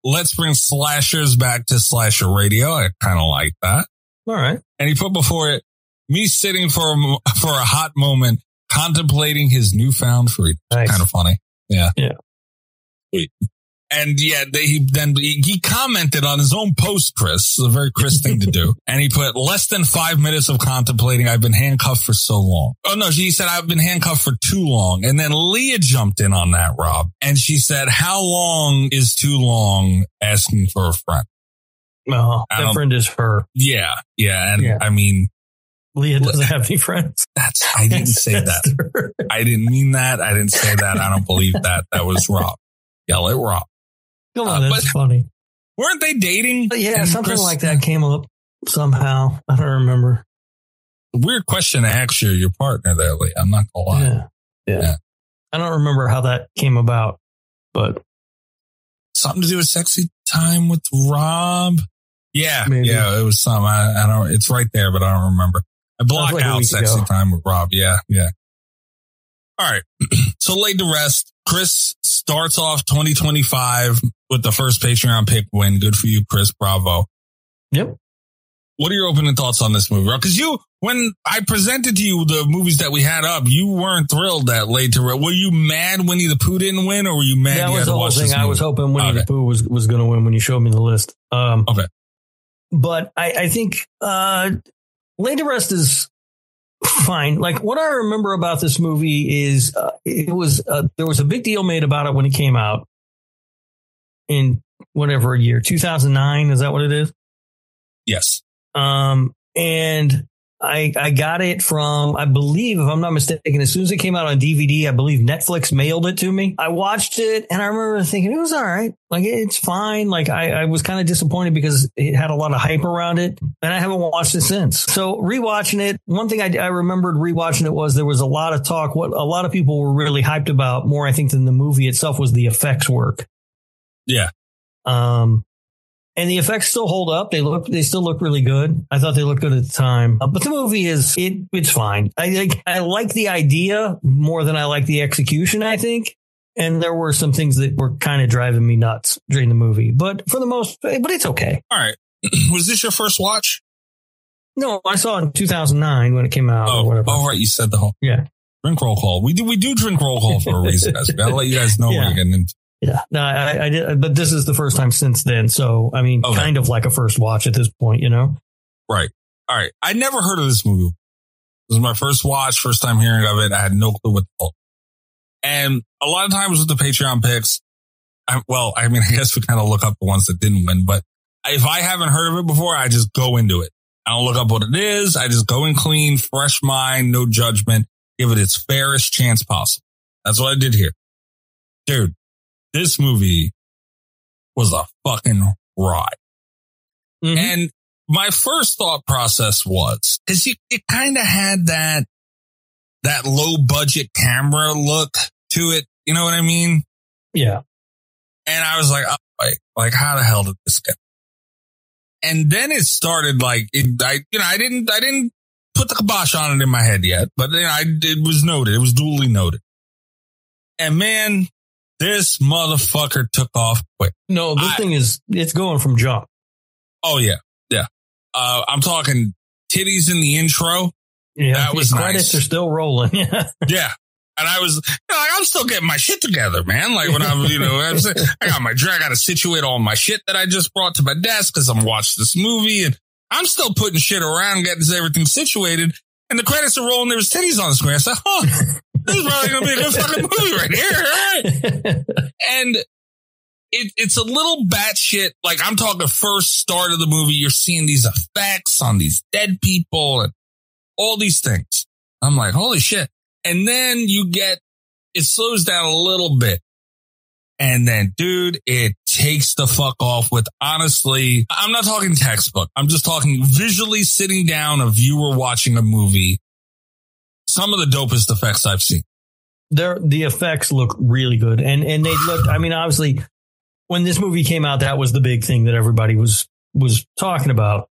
let's bring slashers back to slasher radio. I kind of like that. All right. And he put before it, me sitting for a, for a hot moment, contemplating his newfound freedom. Nice. Kind of funny. Yeah. Yeah. Sweet. And yeah, they, he then he, he commented on his own post, Chris. It's a very Chris thing to do. And he put less than five minutes of contemplating. I've been handcuffed for so long. Oh no, she said I've been handcuffed for too long. And then Leah jumped in on that, Rob. And she said, how long is too long asking for a friend? Well, that friend is her. Yeah. Yeah. And Yeah. I mean, Leah doesn't have any friends. that's, I didn't say that. her. I didn't mean that. I didn't say that. I don't believe that. That was Rob. Yell at Rob. Come on, Uh, that's but- funny. Weren't they dating? But yeah, And something Chris- like that came up somehow. I don't remember. Weird question to ask you, your partner there, Lee. I'm not gonna lie. Yeah. yeah. Yeah. I don't remember how that came about, but Something to do with sexy time with Rob. Yeah, Maybe. yeah, it was some. I, I don't. It's right there, but I don't remember. I blocked like a out week sexy ago. time with Rob. Yeah, yeah. All right. So laid to rest. Chris starts off twenty twenty-five with the first Patreon pick win. Good for you, Chris. Bravo. yep. What are your opening thoughts on this movie? Because you, when I presented to you the movies that we had up, you weren't thrilled that laid to rest. Were you mad Winnie the Pooh didn't win, or were you mad That you was had the to whole watch thing. this I was movie? hoping Winnie Okay. the Pooh was, was going to win when you showed me the list. Um, Okay. But I, I think uh, Laid to Rest is fine. Like what I remember about this movie is uh, it was uh, there was a big deal made about it when it came out in whatever year, two thousand nine. Is that what it is? Yes. Um, and I I got it from, I believe, if I'm not mistaken, as soon as it came out on D V D, I believe Netflix mailed it to me. I watched it and I remember thinking it was all right. Like it's fine. Like I, I was kind of disappointed because it had a lot of hype around it and I haven't watched it since. So rewatching it, one thing I, I remembered rewatching it was there was a lot of talk. What a lot of people were really hyped about more, I think, than the movie itself was the effects work. Yeah. Um, And the effects still hold up. They look, they still look really good. I thought they looked good at the time, uh, but the movie is, it, it's fine. I like, I like the idea more than I like the execution, I think. And there were some things that were kind of driving me nuts during the movie, but for the most, but it's okay. All right. Was this your first watch? No, I saw it in two thousand nine when it came out Oh, or whatever. oh, right. You said the whole Yeah. drink roll call. We do, we do drink roll call for a reason, guys. We gotta let you guys know Yeah. what you're getting into. Yeah. No, I, I did, but this is the first time since then. So, I mean, Okay. kind of like a first watch at this point, you know? Right. All right. I never heard of this movie. This was my first watch, first time hearing of it. I had no clue what the hell. And a lot of times with the Patreon picks, I, well, I mean, I guess we kind of look up the ones that didn't win, but if I haven't heard of it before, I just go into it. I don't look up what it is. I just go in clean, fresh mind, no judgment, give it its fairest chance possible. That's what I did here. Dude, this movie was a fucking ride. Mhm. And my first thought process was, cause you, it kind of had that, that low budget camera look to it. You know what I mean? Yeah. And I was like, oh, like, like, how the hell did this get? And then it started like, it, I, you know, I didn't, I didn't put the kibosh on it in my head yet, but you know, I, it was noted. It was duly noted. And man, this motherfucker took off quick. No, this I- thing is, it's going from jump. Oh yeah. Yeah. Uh, I'm talking titties in the intro. Yeah. That was the credits nice. are still rolling. Yeah. Yeah. And I was, you know, like, I'm still getting my shit together, man. Like when I'm, you know, I'm saying, I got my drink, I got to situate all my shit that I just brought to my desk because I'm watching this movie and I'm still putting shit around, getting everything situated. And the credits are rolling. There was titties on the screen. I said, huh, this is probably going to be a good fucking movie right here. Right? And it, it's a little batshit. Like I'm talking first start of the movie. You're seeing these effects on these dead people and all these things. I'm like, holy shit. And then you get, it slows down a little bit. And then, dude, it takes the fuck off with, honestly, I'm not talking textbook. I'm just talking visually sitting down, a viewer watching a movie. Some of the dopest effects I've seen. They're, the effects look really good. And, and they look, I mean, obviously when this movie came out, that was the big thing that everybody was, was talking about.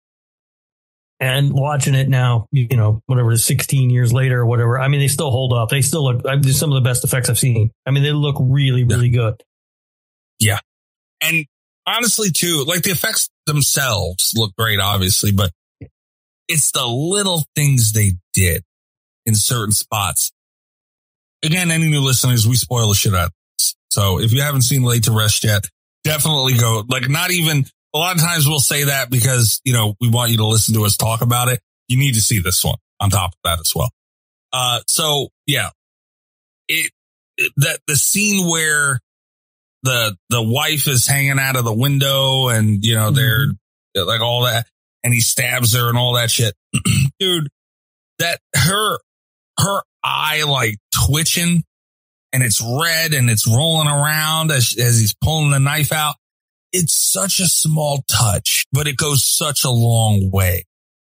And watching it now, you know, whatever it is, sixteen years later or whatever. I mean, they still hold up. They still look, I mean, some of the best effects I've seen. I mean, they look really, really good. Yeah. And honestly, too, like the effects themselves look great, obviously, but it's the little things they did in certain spots. Again, any new listeners, we spoil the shit out of this. So if you haven't seen Laid to Rest yet, definitely go. Like, not even, a lot of times we'll say that because, you know, we want you to listen to us talk about it. You need to see this one on top of that as well. Uh, so yeah, it, it that the scene where the, the wife is hanging out of the window and, you know, they're mm-hmm. like all that, and he stabs her and all that shit. Dude, that her, her eye like twitching and it's red and it's rolling around as, as he's pulling the knife out. It's such a small touch, but it goes such a long way.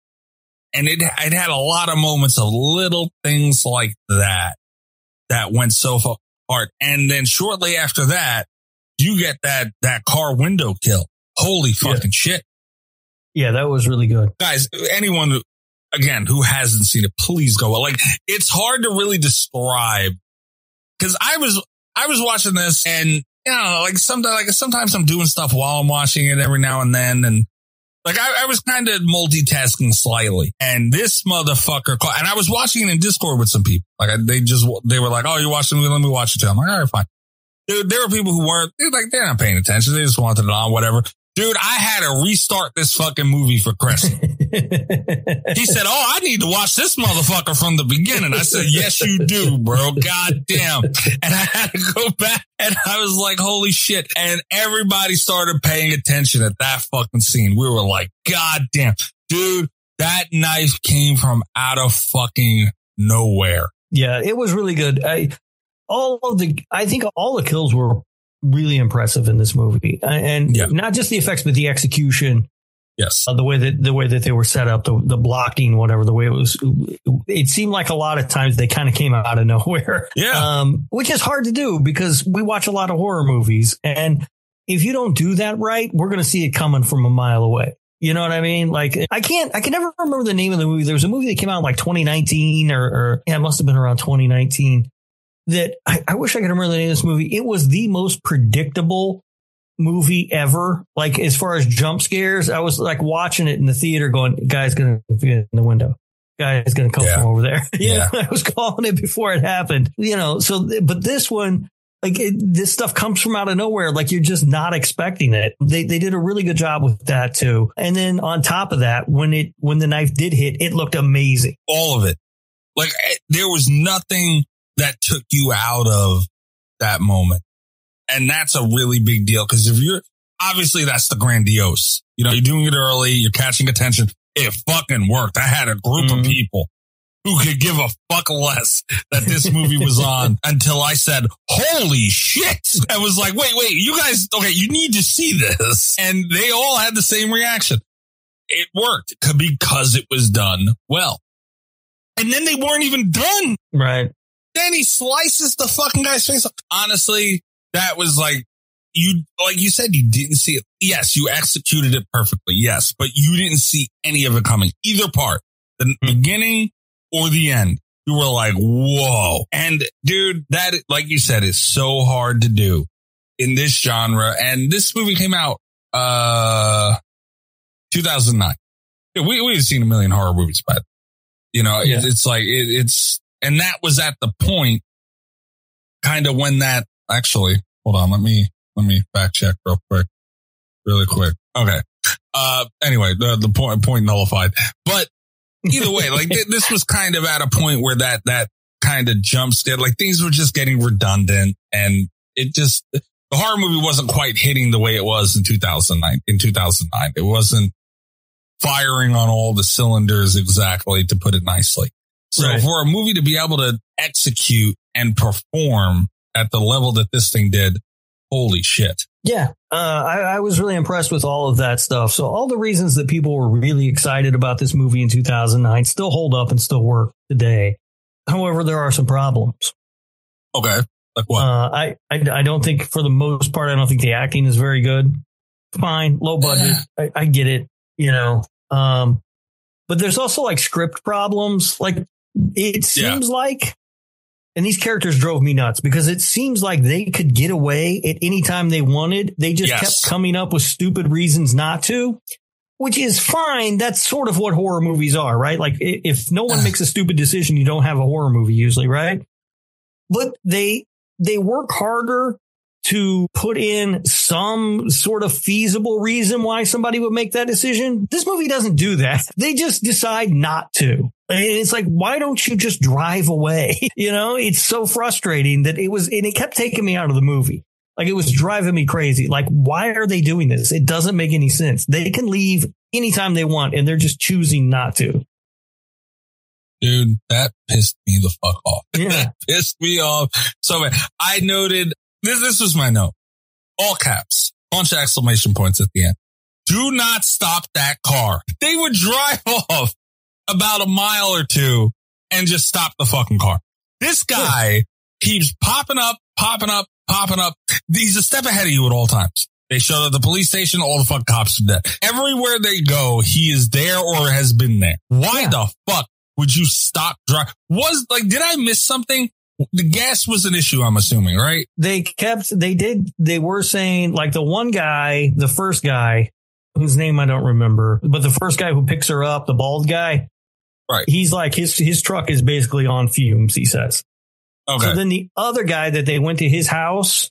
And it, it had a lot of moments of little things like that, that went so far. And then shortly after that, you get that, that car window kill. Holy fucking yeah. shit. Yeah, that was really good. Guys, anyone, who, again, who hasn't seen it, please go. Like, it's hard to really describe because I was, I was watching this and, you know, like sometimes, like sometimes I'm doing stuff while I'm watching it every now and then. And like, I, I was kind of multitasking slightly, and this motherfucker called, and I was watching it in Discord with some people. Like I, they just, they were like, "Oh, you're watching me? Let me watch it too." I'm like, "All right, fine." There, there were people who weren't, they're like, they're not paying attention. They just wanted it on, whatever. Dude, I had to restart this fucking movie for Chris. He said, "Oh, I need to watch this motherfucker from the beginning." I said, "Yes, you do, bro. God damn." And I had to go back and I was like, holy shit. And everybody started paying attention at that fucking scene. We were like, God damn, dude, that knife came from out of fucking nowhere. Yeah, it was really good. I, all of the, I think all the kills were really impressive in this movie, and yeah. not just the effects, but the execution. Yes, uh, the way that the way that they were set up, the the blocking, whatever, the way it was. It seemed like a lot of times they kind of came out of nowhere. Yeah, um, which is hard to do because we watch a lot of horror movies, and if you don't do that right, we're going to see it coming from a mile away. You know what I mean? Like, I can't, I can never remember the name of the movie. There was a movie that came out in like twenty nineteen, or, or yeah, it must have been around twenty nineteen. That I, I wish I could remember the name of this movie. It was the most predictable movie ever. Like, as far as jump scares, I was like watching it in the theater going, guy's going to be in the window. Guy's going to come yeah. from over there. You yeah. know, I was calling it before it happened, you know, so, but this one, like it, this stuff comes from out of nowhere. Like, you're just not expecting it. They, they did a really good job with that too. And then on top of that, when it, when the knife did hit, it looked amazing. All of it. Like, there was nothing that took you out of that moment. And that's a really big deal. Cause if you're, obviously that's the grandiose, you know, you're doing it early, you're catching attention. It fucking worked. I had a group mm-hmm. of people who could give a fuck less that this movie was on until I said, holy shit. I was like, wait, wait, you guys, okay, you need to see this. And they all had the same reaction. It worked because it was done well. And then they weren't even done. Right. Then he slices the fucking guy's face off. Honestly, that was like, you, like you said, you didn't see it. Yes, you executed it perfectly. Yes, but you didn't see any of it coming. Either part, the mm-hmm. beginning or the end. You were like, whoa. And dude, that, like you said, is so hard to do in this genre. And this movie came out, uh, two thousand nine. We, we've seen a million horror movies, but you know, yeah. it, it's like, it, it's, and that was at the point kind of when that actually, hold on, let me, let me fact check real quick, really quick. Okay. Uh, anyway, the, the point, point nullified, but either way, like th- this was kind of at a point where that, that kind of jump scare, like things were just getting redundant, and it just, the horror movie wasn't quite hitting the way it was in two thousand nine, in two thousand nine. It wasn't firing on all the cylinders exactly, to put it nicely. So right. for a movie to be able to execute and perform at the level that this thing did, holy shit. Yeah, uh, I, I was really impressed with all of that stuff. So all the reasons that people were really excited about this movie in two thousand nine still hold up and still work today. However, there are some problems. Okay, like what? Uh, I, I I don't think, for the most part, I don't think the acting is very good. Fine, low budget. I, I get it, you know. Um, but there's also like script problems. Like, it seems yeah. like And these characters drove me nuts because it seems like they could get away at any time they wanted. They just yes. kept coming up with stupid reasons not to, which is fine. That's sort of what horror movies are, right? Like if no one makes a stupid decision, you don't have a horror movie usually, right? But they they work harder to put in some sort of feasible reason why somebody would make that decision. This movie doesn't do that. They just decide not to. And it's like, why don't you just drive away? You know, it's so frustrating that it was, and it kept taking me out of the movie. Like it was driving me crazy. Like, why are they doing this? It doesn't make any sense. They can leave anytime they want and they're just choosing not to. Dude, that pissed me the fuck off. Yeah. That pissed me off. So man, I noted, this, this was my note. All caps, bunch of exclamation points at the end. Do not stop that car. They would drive off about a mile or two and just stop the fucking car. This guy keeps popping up, popping up, popping up. He's a step ahead of you at all times. They showed up at the police station. All the fucking cops are dead. Everywhere they go, he is there or has been there. Why yeah. the fuck would you stop driving? Was like, did I miss something? The gas was an issue, I'm assuming, right? They kept, they did, they were saying like the one guy, the first guy, whose name I don't remember, but the first guy who picks her up, the bald guy, right? He's like, his, his truck is basically on fumes, he says. Okay. So then the other guy that they went to his house,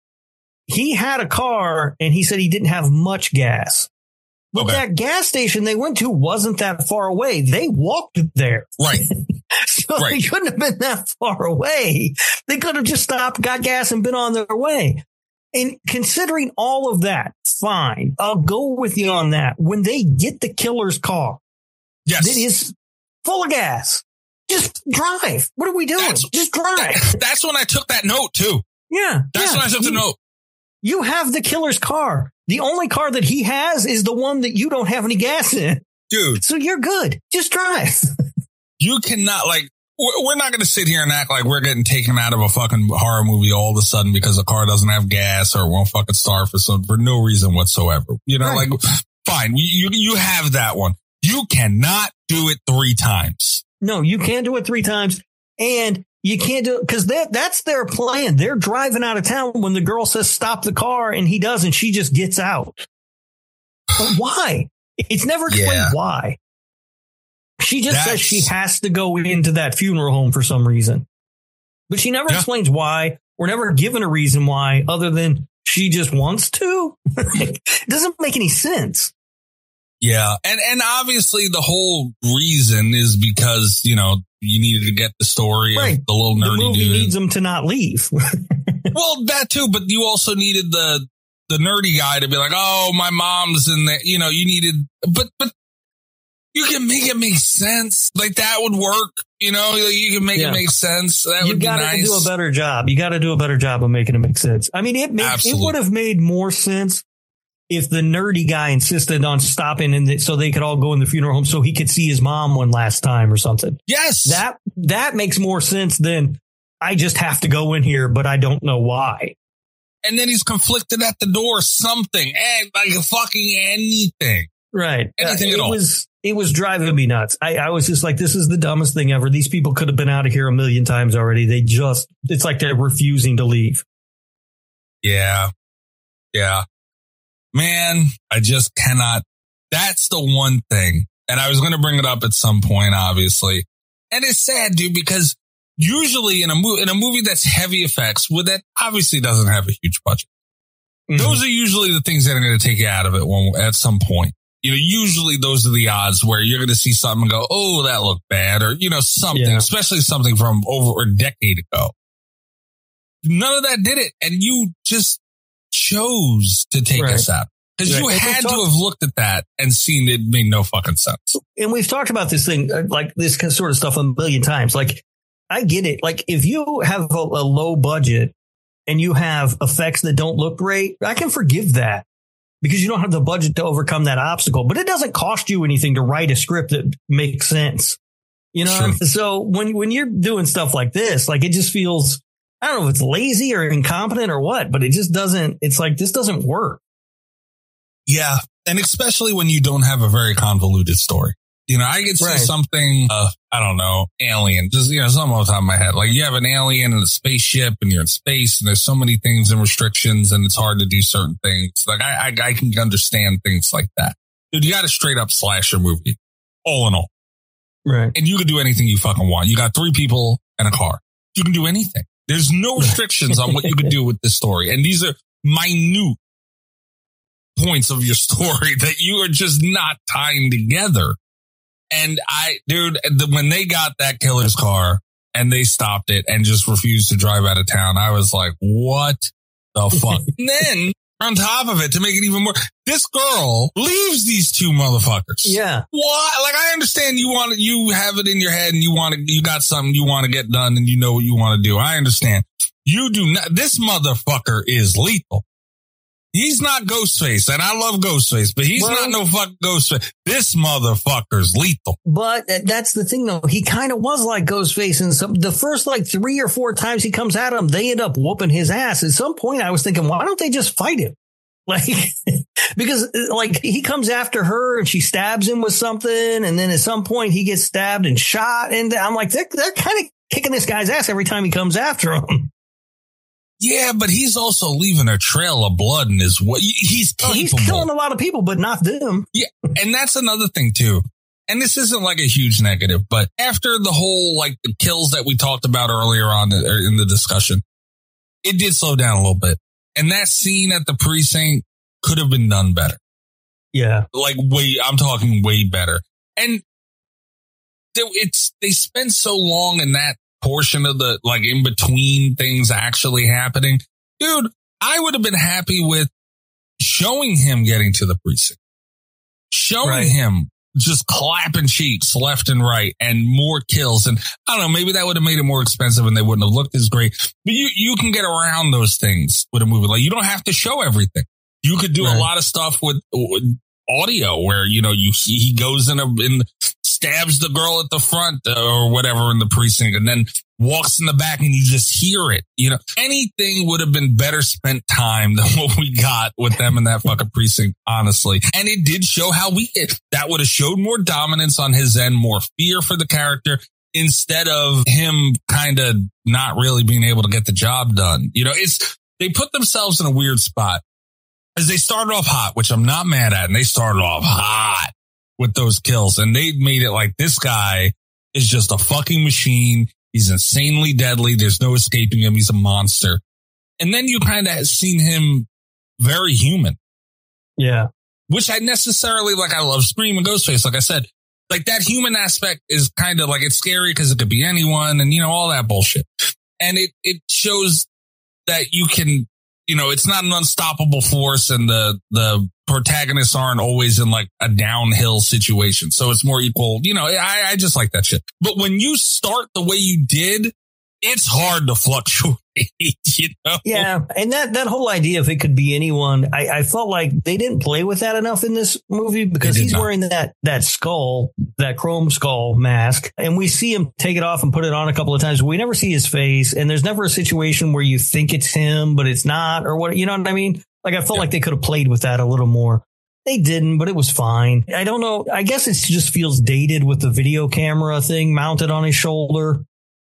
he had a car and he said he didn't have much gas. But okay. that gas station they went to wasn't that far away. They walked there. Right. so right. they couldn't have been that far away. They could have just stopped, got gas and been on their way. And considering all of that, fine. I'll go with you on that. When they get the killer's car, yes, that is full of gas. Just drive. What are we doing? That's, just drive. That, that's when I took that note too. Yeah. That's yeah. when I took you, the note. You have the killer's car. The only car that he has is the one that you don't have any gas in. Dude. So you're good. Just drive. You cannot, like, we're not going to sit here and act like we're getting taken out of a fucking horror movie all of a sudden because a car doesn't have gas or won't fucking start for some, for no reason whatsoever. You know, right. like, fine. You, you have that one. You cannot do it three times. No, you can't do it three times. And you can't do it because that, that's their plan. They're driving out of town when the girl says stop the car and he does, and she just gets out. But why? It's never explained yeah. why. She just that's... says she has to go into that funeral home for some reason. But she never yeah. explains why. We're never given a reason why other than she just wants to. It doesn't make any sense. Yeah. And, and obviously the whole reason is because, you know, you needed to get the story right. of the little nerdy the movie dude. needs them to not leave. Well, that too, but you also needed the, the nerdy guy to be like, oh, my mom's in there. You know, you needed, but, but you can make it make sense. Like that would work. You know, you can make yeah. it make sense. That you would be nice. You got to do a better job. You got to do a better job of making it make sense. I mean, it made, it would have made more sense if the nerdy guy insisted on stopping and the, so they could all go in the funeral home so he could see his mom one last time or something. Yes. That, that makes more sense than I just have to go in here, but I don't know why. And then he's conflicted at the door, something, and like fucking anything. Right. Anything uh, at it all. Was, it was driving me nuts. I, I was just like, this is the dumbest thing ever. These people could have been out of here a million times already. They just, it's like they're refusing to leave. Yeah. Yeah. Man, I just cannot. That's the one thing. And I was going to bring it up at some point, obviously. And it's sad, dude, because usually in a movie, in a movie that's heavy effects, with that obviously doesn't have a huge budget. Mm-hmm. Those are usually the things that are going to take you out of it when, at some point. You know, usually those are the odds where you're going to see something and go, oh, that looked bad, or, you know, something, yeah. especially something from over a decade ago. None of that did it. And you just chose to take right. us out because right. you and had to talk- have looked at that and seen it made no fucking sense. And we've talked about this thing, like this sort of stuff a million times. Like, I get it. Like, if you have a, a low budget and you have effects that don't look great, I can forgive that because you don't have the budget to overcome that obstacle. But it doesn't cost you anything to write a script that makes sense. You know, sure. So when when you're doing stuff like this, like it just feels, I don't know if it's lazy or incompetent or what, but it just doesn't, it's like, this doesn't work. Yeah. And especially when you don't have a very convoluted story. You know, I could see Right. something, uh, I don't know, alien, just, you know, something off the top of my head. Like you have an alien in a spaceship and you're in space and there's so many things and restrictions and it's hard to do certain things. Like I, I, I can understand things like that. Dude, you got a straight up slasher movie, all in all. Right. And you can do anything you fucking want. You got three people and a car. You can do anything. There's no restrictions on what you can do with this story. And these are minute points of your story that you are just not tying together. And I, dude, the, when they got that killer's car and they stopped it and just refused to drive out of town, I was like, what the fuck? And then on top of it, to make it even more, this girl leaves these two motherfuckers. Yeah. Why? Like, I understand you want to, you have it in your head and you want to, you got something you want to get done and you know what you want to do. I understand. You do not, this motherfucker is lethal. He's not Ghostface, and I love Ghostface, but he's well, not no fucking Ghostface. This motherfucker's lethal. But that's the thing, though. He kind of was like Ghostface, and some the first like three or four times he comes at him, they end up whooping his ass. At some point, I was thinking, why don't they just fight him? Like, because like he comes after her and she stabs him with something, and then at some point he gets stabbed and shot, and I'm like, they're they're kind of kicking this guy's ass every time he comes after him. Yeah, but he's also leaving a trail of blood in his way. He's capable. Oh, he's killing a lot of people, but not them. Yeah, and that's another thing, too. And this isn't like a huge negative, but after the whole, like, the kills that we talked about earlier on in the discussion, it did slow down a little bit. And that scene at the precinct could have been done better. Yeah. Like, way, I'm talking way better. And it's, they spend so long in that portion of the, like, in between things actually happening. Dude, I would have been happy with showing him getting to the precinct, showing right. him just clapping cheeks left and right and more kills. And I don't know, maybe that would have made it more expensive and they wouldn't have looked as great. But you, you can get around those things with a movie. Like, you don't have to show everything. You could do right. a lot of stuff with, with audio where, you know, you, he goes in a, in, stabs the girl at the front or whatever in the precinct and then walks in the back and you just hear it. You know, anything would have been better spent time than what we got with them in that fucking precinct, honestly. And it did show how we, that would have showed more dominance on his end, more fear for the character instead of him kind of not really being able to get the job done. You know, it's, they put themselves in a weird spot as they started off hot, which I'm not mad at. And they started off hot with those kills. And they made it like this guy is just a fucking machine. He's insanely deadly. There's no escaping him. He's a monster. And then you kind of seen him very human. Yeah. Which I necessarily, like, I love Scream and Ghostface. Like I said, like that human aspect is kind of like, it's scary because it could be anyone and, you know, all that bullshit. And it, it shows that you can, you know, it's not an unstoppable force and the, the protagonists aren't always in like a downhill situation. So it's more equal. You know, I, I just like that shit. But when you start the way you did, it's hard to fluctuate, you know? Yeah. And that, that whole idea, if it could be anyone, I, I felt like they didn't play with that enough in this movie because he's not. wearing that, that skull, that chrome skull mask. And we see him take it off and put it on a couple of times. We never see his face. And there's never a situation where you think it's him, but it's not, or what, you know what I mean? Like, I felt yeah. like they could have played with that a little more. They didn't, but it was fine. I don't know. I guess it just feels dated with the video camera thing mounted on his shoulder.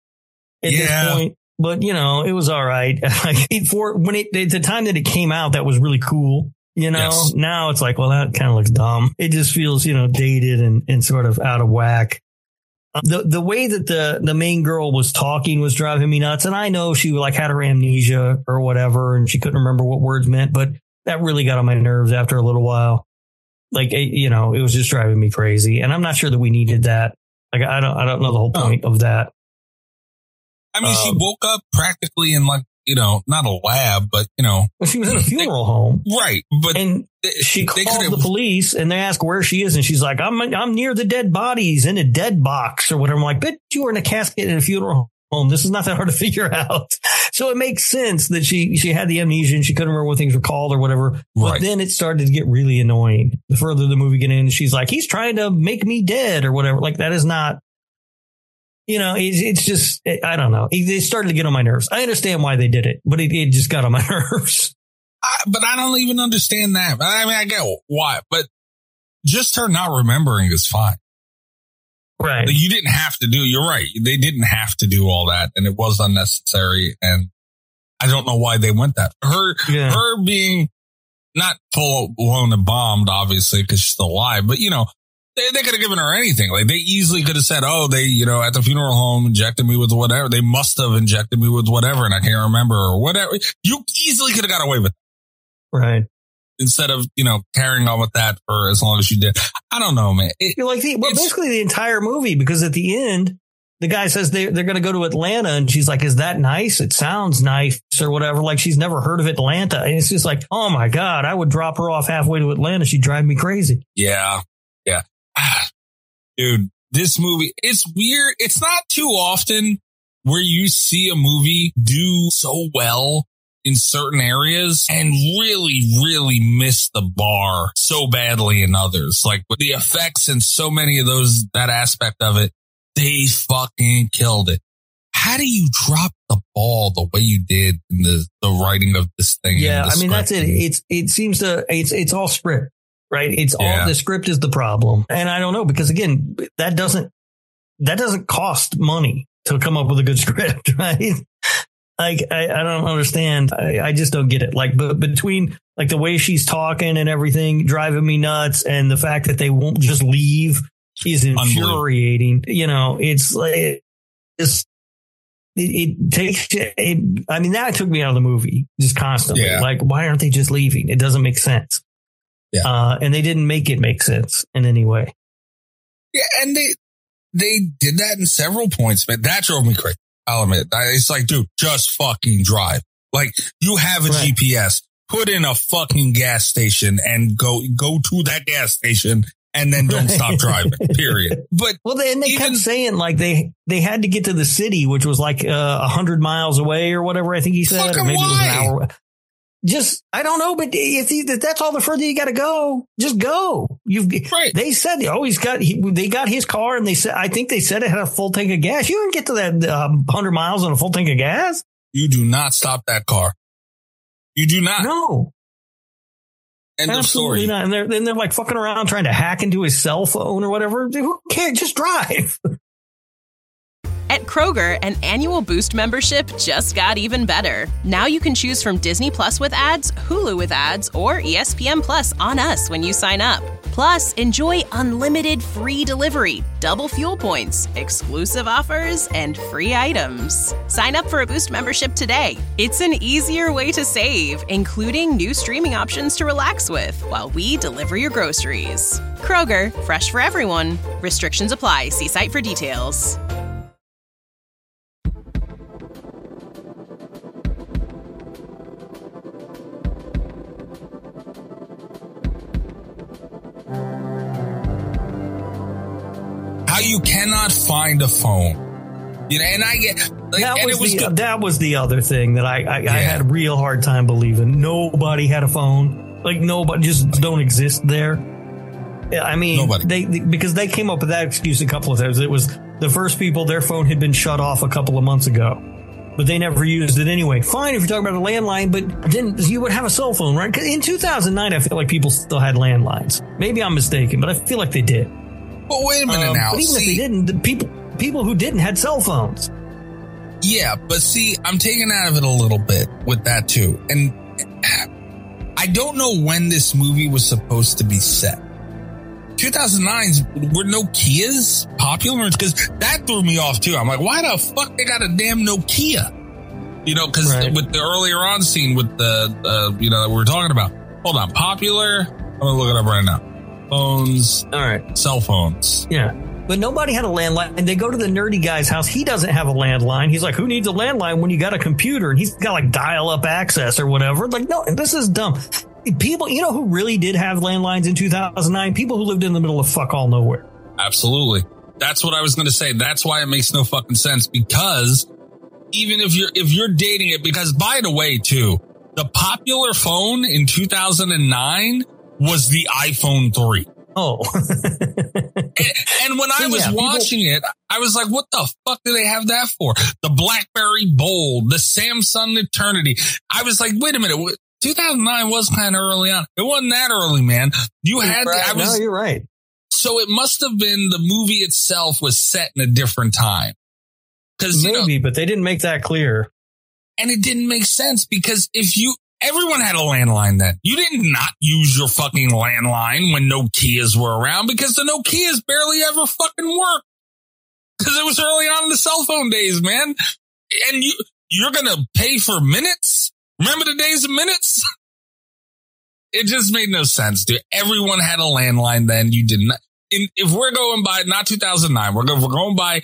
At yeah. this point, but you know, it was all right. Like for when it, at the time that it came out, that was really cool. You know, yes. Now it's like, well, that kind of looks dumb. It just feels, you know, dated and, and sort of out of whack. Uh, the the way that the the main girl was talking was driving me nuts. And I know she like had her amnesia or whatever, and she couldn't remember what words meant, but that really got on my nerves after a little while. Like, you know, it was just driving me crazy. And I'm not sure that we needed that. Like, I don't, I don't know the whole point oh. of that. I mean, um, she woke up practically in like, you know, not a lab, but, you know. Well, she was in a funeral they, home. Right. But and they, she they called the police and they asked where she is. And she's like, I'm I'm near the dead bodies in a dead box or whatever. I'm like, bitch, you were in a casket in a funeral home. This is not that hard to figure out. So it makes sense that she, she had the amnesia and she couldn't remember what things were called or whatever. Right. But then it started to get really annoying. The further the movie get in, she's like, he's trying to make me dead or whatever. Like, that is not. You know, it's, it's just, I don't know. They started to get on my nerves. I understand why they did it, but it, it just got on my nerves. I, but I don't even understand that. I mean, I get why, but just her not remembering is fine. Right. You didn't have to do, you're right. They didn't have to do all that, and it was unnecessary. And I don't know why they went that. Her, yeah. her being not full blown and bombed, obviously, because she's still alive, but you know, they, they could have given her anything. Like they easily could have said, oh, they, you know, at the funeral home injected me with whatever. They must have injected me with whatever, and I can't remember or whatever. You easily could have got away with it. Right. Instead of, you know, carrying on with that for as long as you did. I don't know, man. It, You're like, the, well, basically the entire movie, because at the end, the guy says they, they're going to go to Atlanta, and she's like, is that nice? It sounds nice or whatever. Like she's never heard of Atlanta. And it's just like, oh my God, I would drop her off halfway to Atlanta. She'd drive me crazy. Yeah. Yeah. Dude, this movie, it's weird. It's not too often where you see a movie do so well in certain areas and really, really miss the bar so badly in others. Like with the effects and so many of those, that aspect of it, they fucking killed it. How do you drop the ball the way you did in the, the writing of this thing? Yeah, I mean, that's it. It's, it seems to, it's, it's all script, right? It's yeah. all, the script is the problem. And I don't know, because again, that doesn't, that doesn't cost money to come up with a good script, right? Like, I, I don't understand. I, I just don't get it. Like, but between like the way she's talking and everything driving me nuts, and the fact that they won't just leave is infuriating. You know, it's like, it's, it, it takes, it, I mean, that took me out of the movie just constantly. Yeah. Like, why aren't they just leaving? It doesn't make sense. Yeah. Uh, and they didn't make it make sense in any way. Yeah. And they, they did that in several points, man. That drove me crazy. I'll admit, it's like, dude, just fucking drive. Like, you have a right. G P S, put in a fucking gas station and go, go to that gas station and then don't stop driving, period. But well, they, and they even, kept saying like they, they had to get to the city, which was like a uh, hundred miles away or whatever. I think he said, or maybe why? It was an hour. Just, I don't know, but if, he, if that's all the further you got to go, just go. You've right. They said, oh, he's got, he, they got his car, and they said, I think they said it had a full tank of gas. You didn't get to that um, hundred miles on a full tank of gas. You do not stop that car. You do not. No. End Absolutely of story. Not. And they're, then they're like fucking around trying to hack into his cell phone or whatever. Who cares? Just drive. At Kroger, an annual Boost membership just got even better. Now you can choose from Disney Plus with ads, Hulu with ads, or E S P N Plus on us when you sign up. Plus, enjoy unlimited free delivery, double fuel points, exclusive offers, and free items. Sign up for a Boost membership today. It's an easier way to save, including new streaming options to relax with while we deliver your groceries. Kroger, fresh for everyone. Restrictions apply. See site for details. How you cannot find a phone, you know, and I get like, that and was, it was the good. that was the other thing that I I, yeah. I had a real hard time believing. Nobody had a phone, like nobody just don't exist there. I mean, nobody. They, they because they came up with that excuse a couple of times. It was the first people, their phone had been shut off a couple of months ago, but they never used it anyway. Fine if you're talking about a landline, but then you would have a cell phone, right? 'Cause in two thousand nine, I feel like people still had landlines. Maybe I'm mistaken, but I feel like they did. But wait a minute um, now. But even see, if they didn't, the people people who didn't had cell phones. Yeah, but see, I'm taken out of it a little bit with that too. And I don't know when this movie was supposed to be set. two thousand nine, were Nokias popular? Because that threw me off too. I'm like, why the fuck they got a damn Nokia? You know, because right. with the earlier on scene with the, uh, you know, that we were talking about. Hold on, popular? I'm going to look it up right now. Phones. All right. Cell phones. Yeah. But nobody had a landline. And they go to the nerdy guy's house. He doesn't have a landline. He's like, who needs a landline when you got a computer? And he's got like dial up access or whatever. Like, no, this is dumb. People, you know who really did have landlines in two thousand nine? People who lived in the middle of fuck all nowhere. Absolutely. That's what I was going to say. That's why it makes no fucking sense, because even if you're, if you're dating it, because by the way, too, the popular phone in two thousand nine was the iPhone three. Oh. and, and when I was yeah, watching people, it, I was like, what the fuck do they have that for? The BlackBerry Bold, the Samsung Eternity. I was like, wait a minute. two thousand nine was kind of early on. It wasn't that early, man. You had, right. I was, no, you're right. so it must have been the movie itself was set in a different time. Because maybe, you know, but they didn't make that clear. And it didn't make sense because if you, everyone had a landline then. You did not use your fucking landline when Nokias were around because the Nokias barely ever fucking worked. Because it was early on in the cell phone days, man. And you, you're going to pay for minutes? Remember the days of minutes? It just made no sense, dude. Everyone had a landline then. You did not. In, if we're going by, not two thousand nine, we're going, we're going by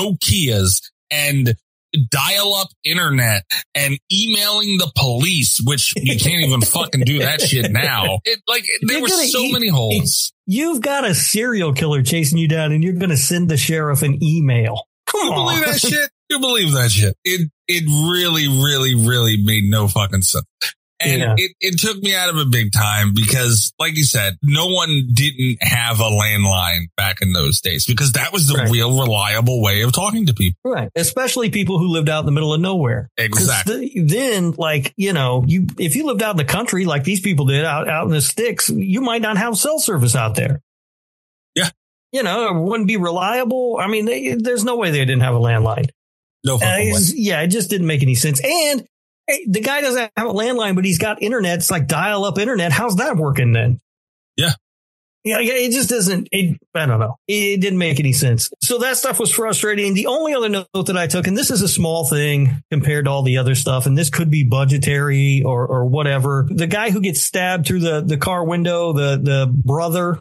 Nokias and dial-up internet and emailing the police, which you can't even fucking do that shit now. It like there were so eat, many holes. You've got a serial killer chasing you down, and you're going to send the sheriff an email. Come you on. believe that shit? You believe that shit? It it really, really, really made no fucking sense. And yeah. it, it took me out of it big time because, like you said, no one didn't have a landline back in those days because that was the right. real reliable way of talking to people. Right. Especially people who lived out in the middle of nowhere. Exactly. Th- then, like, you know, you if you lived out in the country like these people did out, out in the sticks, you might not have cell service out there. Yeah. You know, it wouldn't be reliable. I mean, they, there's no way they didn't have a landline. No fucking uh, way. Yeah, it just didn't make any sense. And hey, the guy doesn't have a landline, but he's got internet. It's like dial up internet. How's that working then? Yeah. Yeah. It just doesn't. It, I don't know. It didn't make any sense. So that stuff was frustrating. The only other note that I took, and this is a small thing compared to all the other stuff, and this could be budgetary or, or whatever. The guy who gets stabbed through the, the car window, the, the brother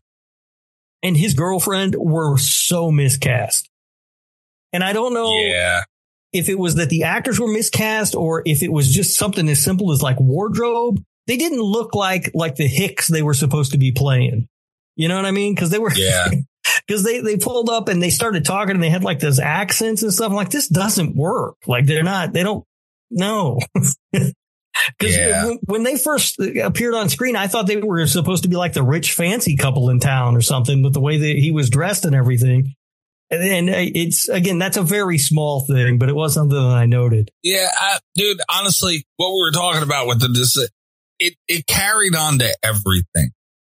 and his girlfriend were so miscast. And I don't know. Yeah. If it was that the actors were miscast or if it was just something as simple as like wardrobe, they didn't look like like the Hicks they were supposed to be playing. You know what I mean? Because they were, yeah, because they, they pulled up and they started talking and they had like those accents and stuff. I'm like, this doesn't work. Like they're not, they don't know. Because yeah. when, when they first appeared on screen, I thought they were supposed to be like the rich fancy couple in town or something with the way that he was dressed and everything. And it's, again, that's a very small thing, but it was something that I noted. Yeah, I, dude, honestly, what we were talking about with the, this, it, it carried on to everything.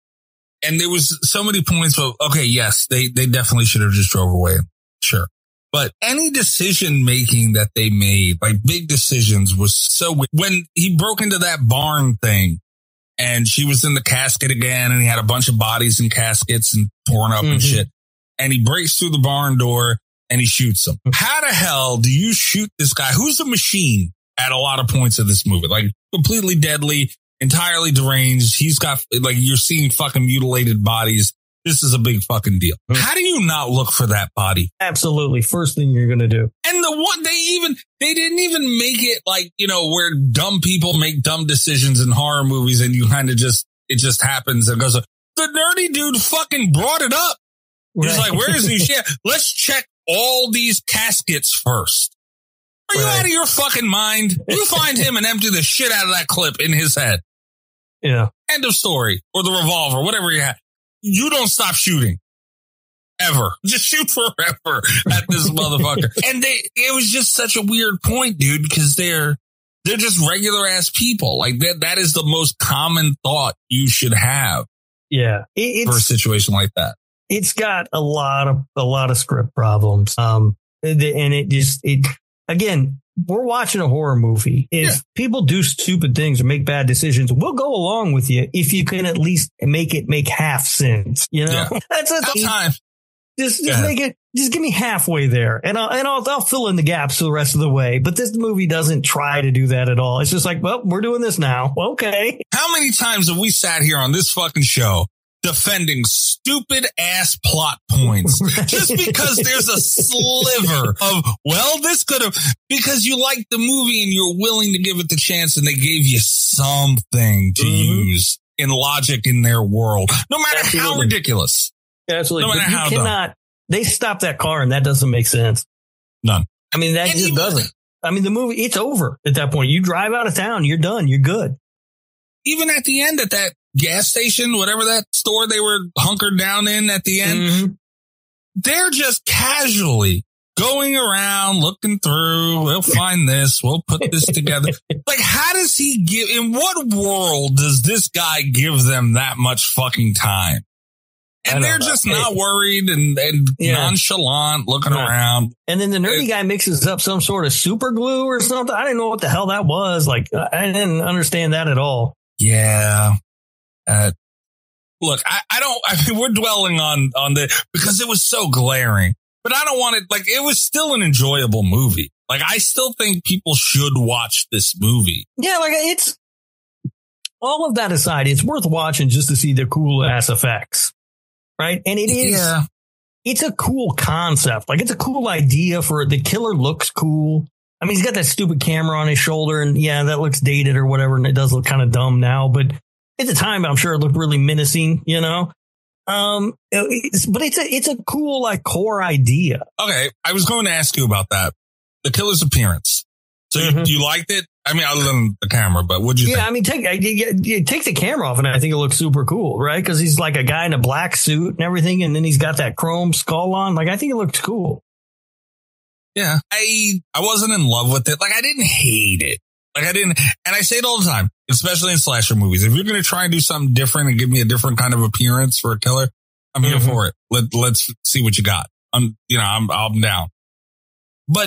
And there was so many points of, okay, yes, they, they definitely should have just drove away. Sure. But any decision making that they made, like big decisions, was so weird. When he broke into that barn thing and she was in the casket again and he had a bunch of bodies in caskets and torn up mm-hmm. and shit. And he breaks through the barn door and he shoots him. How the hell do you shoot this guy who's a machine at a lot of points of this movie? Like completely deadly, entirely deranged. He's got like you're seeing fucking mutilated bodies. This is a big fucking deal. How do you not look for that body? Absolutely. First thing you're going to do. And the one they even they didn't even make it like, you know, where dumb people make dumb decisions in horror movies and you kind of just it just happens and goes. The nerdy dude fucking brought it up. He's right. like, where is he? Yeah, let's check all these caskets first. Are you right. out of your fucking mind? You find him and empty the shit out of that clip in his head. Yeah. End of story. Or the revolver, whatever you have. You don't stop shooting. Ever. Just shoot forever at this motherfucker. And they, it was just such a weird point, dude, because they're, they're just regular ass people. Like that, that is the most common thought you should have. Yeah. It, for a situation like that. It's got a lot of a lot of script problems. Um, and it just it again, we're watching a horror movie. If yeah. people do stupid things or make bad decisions, we'll go along with you if you can at least make it make half sense. You know, yeah. that's a time. Just just make it. Just give me halfway there, and I'll and I'll, I'll fill in the gaps the rest of the way. But this movie doesn't try to do that at all. It's just like, well, we're doing this now. Okay. How many times have we sat here on this fucking show defending stupid ass plot points right. just because there's a sliver of, well, this could have, because you like the movie and you're willing to give it the chance and they gave you something to mm-hmm. use in logic in their world, no matter Absolutely. how ridiculous. Absolutely. No matter but you how cannot, dumb. They stopped that car and that doesn't make sense. None. I mean, that and just even, doesn't. I mean, the movie, it's over at that point. You drive out of town, you're done, you're good. Even at the end at that gas station, whatever that store they were hunkered down in at the end, mm-hmm. they're just casually going around looking through. We'll find this. We'll put this together. Like, how does he give, in what world does this guy give them that much fucking time? And they're just not worried and, and yeah. nonchalant looking right. around. And then the nerdy it, guy mixes up some sort of super glue or something. I didn't know what the hell that was. Like, I didn't understand that at all. Yeah. Uh, look, I, I don't, I mean, we're dwelling on, on the, because it was so glaring, but I don't want it, like, it was still an enjoyable movie. Like, I still think people should watch this movie. Yeah, like, it's, all of that aside, it's worth watching just to see the cool ass effects. Right. And it is, yeah. it's a cool concept. Like, it's a cool idea for the killer looks cool. I mean, he's got that stupid camera on his shoulder and yeah, that looks dated or whatever. And it does look kind of dumb now, but at the time, I'm sure it looked really menacing, you know? Um, it's, but it's a, it's a cool, like, core idea. Okay. I was going to ask you about that. The killer's appearance. So mm-hmm. you, you liked it? I mean, other than the camera, but what'd you yeah, think? I mean, take you, you take the camera off, and I think it looks super cool, right? Because he's like a guy in a black suit and everything, and then he's got that chrome skull on. Like, I think it looks cool. Yeah, I I wasn't in love with it. Like, I didn't hate it. Like, I didn't, and I say it all the time, especially in slasher movies. If you're going to try and do something different and give me a different kind of appearance for a killer, I'm mm-hmm. here for it. Let Let's see what you got. I'm, you know, I'm I'm down. But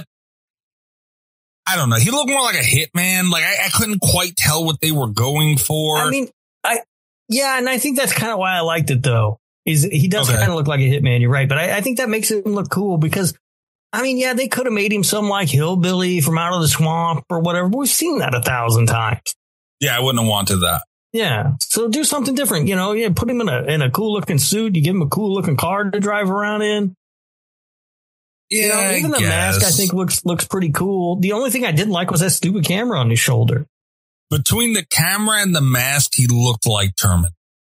I don't know. He looked more like a hitman. Like, I, I couldn't quite tell what they were going for. I mean, I, yeah. And I think that's kind of why I liked it, though, is he does okay. kind of look like a hitman. You're right. But I, I think that makes him look cool because, I mean, yeah, they could have made him some like hillbilly from out of the swamp or whatever. But we've seen that a thousand times. Yeah, I wouldn't have wanted that. Yeah. So do something different. You know, yeah, put him in a, in a cool looking suit. You give him a cool looking car to drive around in. Yeah, you know, even I the guess. mask, I think, looks looks pretty cool. The only thing I didn't like was that stupid camera on his shoulder. Between the camera and the mask, he looked like Terminator.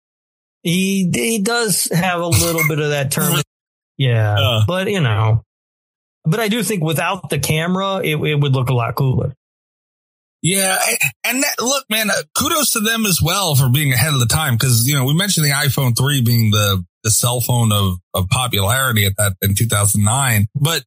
He he does have a little bit of that Terminator. Yeah, uh, but, you know, but I do think without the camera, it, it would look a lot cooler. Yeah, and that, look, man, kudos to them as well for being ahead of the time because, you know, we mentioned the iPhone three being the the cell phone of, of popularity at that in two thousand nine, but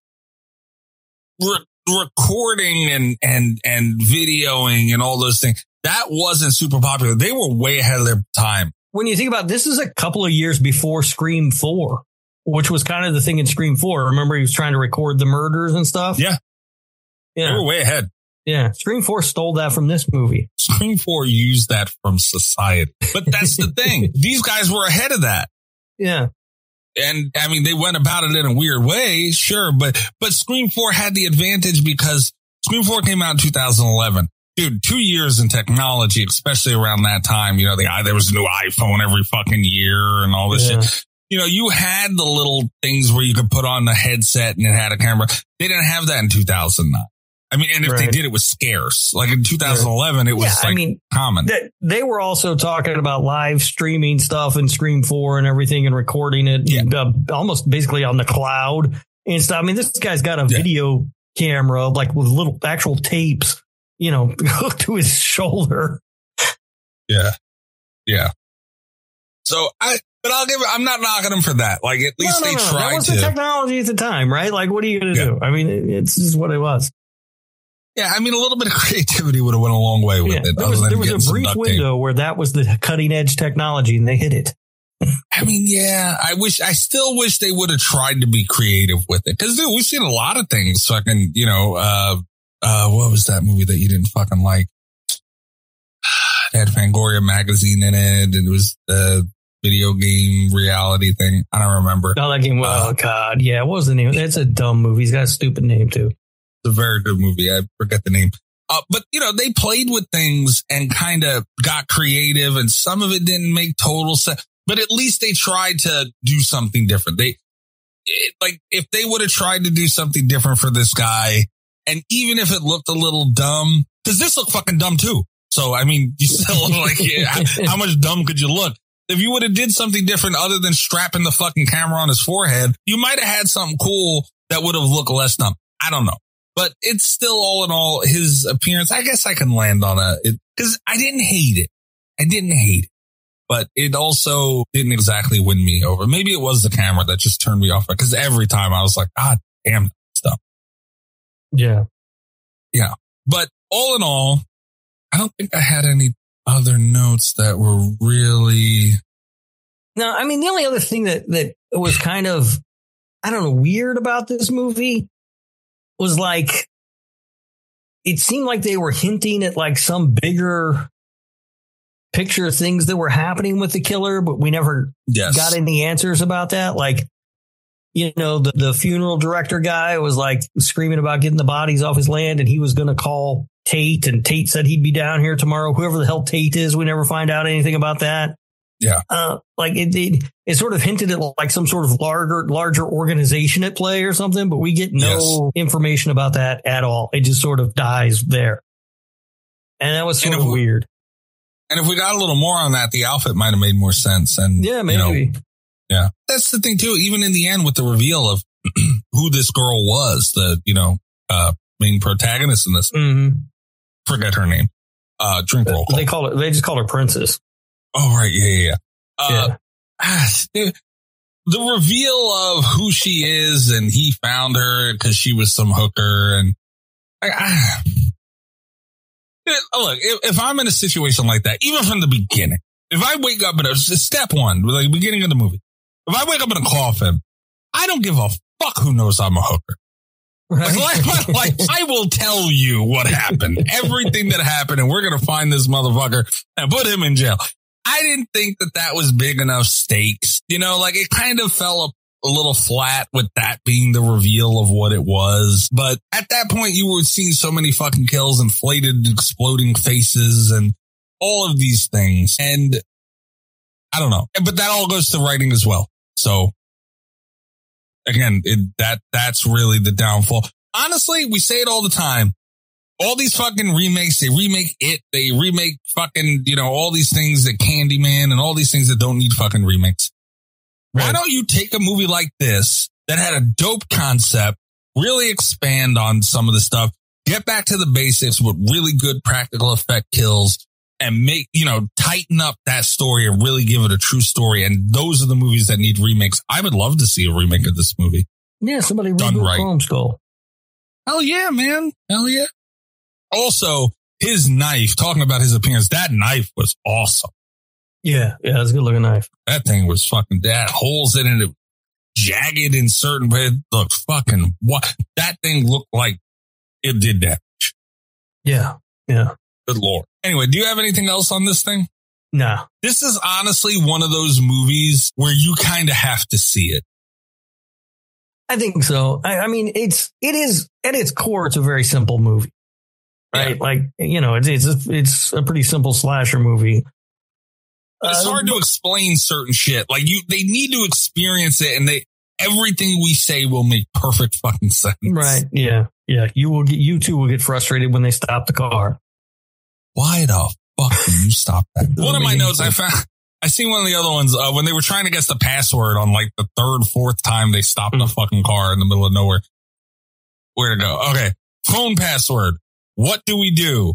re- recording and, and, and videoing and all those things, that wasn't super popular. They were way ahead of their time. When you think about it, this is a couple of years before Scream four, which was kind of the thing in Scream four. Remember, he was trying to record the murders and stuff. Yeah. Yeah. They were way ahead. Yeah. Scream four stole that from this movie. Scream four used that from society, but that's the thing. These guys were ahead of that. Yeah. And I mean, they went about it in a weird way, sure, but, but Scream four had the advantage because Scream four came out in two thousand eleven. Dude, two years in technology, especially around that time, you know, the, there was a new iPhone every fucking year and all this yeah. shit. You know, you had the little things where you could put on the headset and it had a camera. They didn't have that in two thousand nine. I mean, and if right. they did, it was scarce. Like in two thousand eleven, it was yeah, like I mean, common. They, they were also talking about live streaming stuff in Scream four and everything and recording it yeah. uh, almost basically on the cloud and stuff. I mean, this guy's got a yeah. video camera, like with little actual tapes, you know, hooked to his shoulder. Yeah. Yeah. So I, but I'll give it, I'm not knocking him for that. Like at least no, no, they no. tried to. That was to. The technology at the time, right? Like, what are you going to yeah. do? I mean, it, it's just what it was. Yeah, I mean, a little bit of creativity would have went a long way with yeah, it. There was, there was a brief window where that was the cutting edge technology and they hit it. I mean, yeah, I wish, I still wish they would have tried to be creative with it. Cause dude, we've seen a lot of things fucking, you know, uh, uh, what was that movie that you didn't fucking like? It had Fangoria magazine in it. And it was the video game reality thing. I don't remember. Oh, that game. Oh, uh, God. Yeah. What was the name? It's a dumb movie. He's got a stupid name too. It's a very good movie. I forget the name. Uh, but, you know, they played with things and kind of got creative and some of it didn't make total sense, but at least they tried to do something different. They it, like if they would have tried to do something different for this guy. And even if it looked a little dumb, because this looked fucking dumb too. So, I mean, you still like, how, how much dumb could you look? If you would have did something different other than strapping the fucking camera on his forehead, you might have had something cool that would have looked less dumb. I don't know. But it's still all in all his appearance. I guess I can land on a, because I didn't hate it. I didn't hate it, but it also didn't exactly win me over. Maybe it was the camera that just turned me off because every time I was like, God damn stuff. Yeah. Yeah. But all in all, I don't think I had any other notes that were really. No, I mean, the only other thing that, that was kind of, I don't know, weird about this movie was like, it seemed like they were hinting at like some bigger picture of things that were happening with the killer, but we never yes. got any answers about that. Like, you know, the, the funeral director guy was like screaming about getting the bodies off his land, and he was going to call Tate, and Tate said he'd be down here tomorrow. Whoever the hell Tate is, we never find out anything about that. Yeah. Uh, like it, it, it sort of hinted at like some sort of larger, larger organization at play or something, but we get no yes. information about that at all. It just sort of dies there. And that was sort of we, weird. And if we got a little more on that, the outfit might have made more sense. And yeah, maybe. You know, yeah. That's the thing too. Even in the end with the reveal of who this girl was, the, you know, uh, main protagonist in this, mm-hmm. forget her name, uh, drink roll call. They call it, they just call her Princess. Oh, right. Yeah, yeah, yeah. Uh, yeah. The reveal of who she is, and he found her because she was some hooker. And I, I, look, if, if I'm in a situation like that, even from the beginning, if I wake up in a step one, like beginning of the movie, if I wake up in a coffin, I don't give a fuck who knows I'm a hooker. Right. Like, like, like, I will tell you what happened, everything that happened, and we're going to find this motherfucker and put him in jail. I didn't think that that was big enough stakes. You know, like it kind of fell a, a little flat with that being the reveal of what it was. But at that point, you were seeing so many fucking kills, inflated, exploding faces, and all of these things. And I don't know. But that all goes to writing as well. So again, it, that that's really the downfall. Honestly, we say it all the time. All these fucking remakes, they remake it, they remake fucking, you know, all these things that Candyman and all these things that don't need fucking remakes. Right. Why don't you take a movie like this that had a dope concept, really expand on some of the stuff, get back to the basics with really good practical effect kills, and make, you know, tighten up that story and really give it a true story. And those are the movies that need remakes. I would love to see a remake of this movie. Yeah, somebody reboot right. Chrome Skull. Hell yeah, man. Hell yeah. Also, his knife, talking about his appearance, that knife was awesome. Yeah, yeah, it was a good looking knife. That thing was fucking, that holes in it, jagged in certain, but it looked fucking, what? That thing looked like it did damage. Yeah, yeah. Good Lord. Anyway, do you have anything else on this thing? No. This is honestly one of those movies where you kind of have to see it. I think so. I, I mean, it's, it is, at its core, it's a very simple movie. Right. Yeah. Like, you know, it's, it's, a, it's a pretty simple slasher movie. It's uh, hard to explain certain shit. Like you, they need to experience it, and they, everything we say will make perfect fucking sense. Right. Yeah. Yeah. You will get, you two will get frustrated when they stop the car. Why the fuck do you stop that? One of my notes I found, I seen one of the other ones, uh, when they were trying to guess the password on like the third, fourth time they stopped mm. the fucking car in the middle of nowhere. Where to go? Okay. Phone password. What do we do?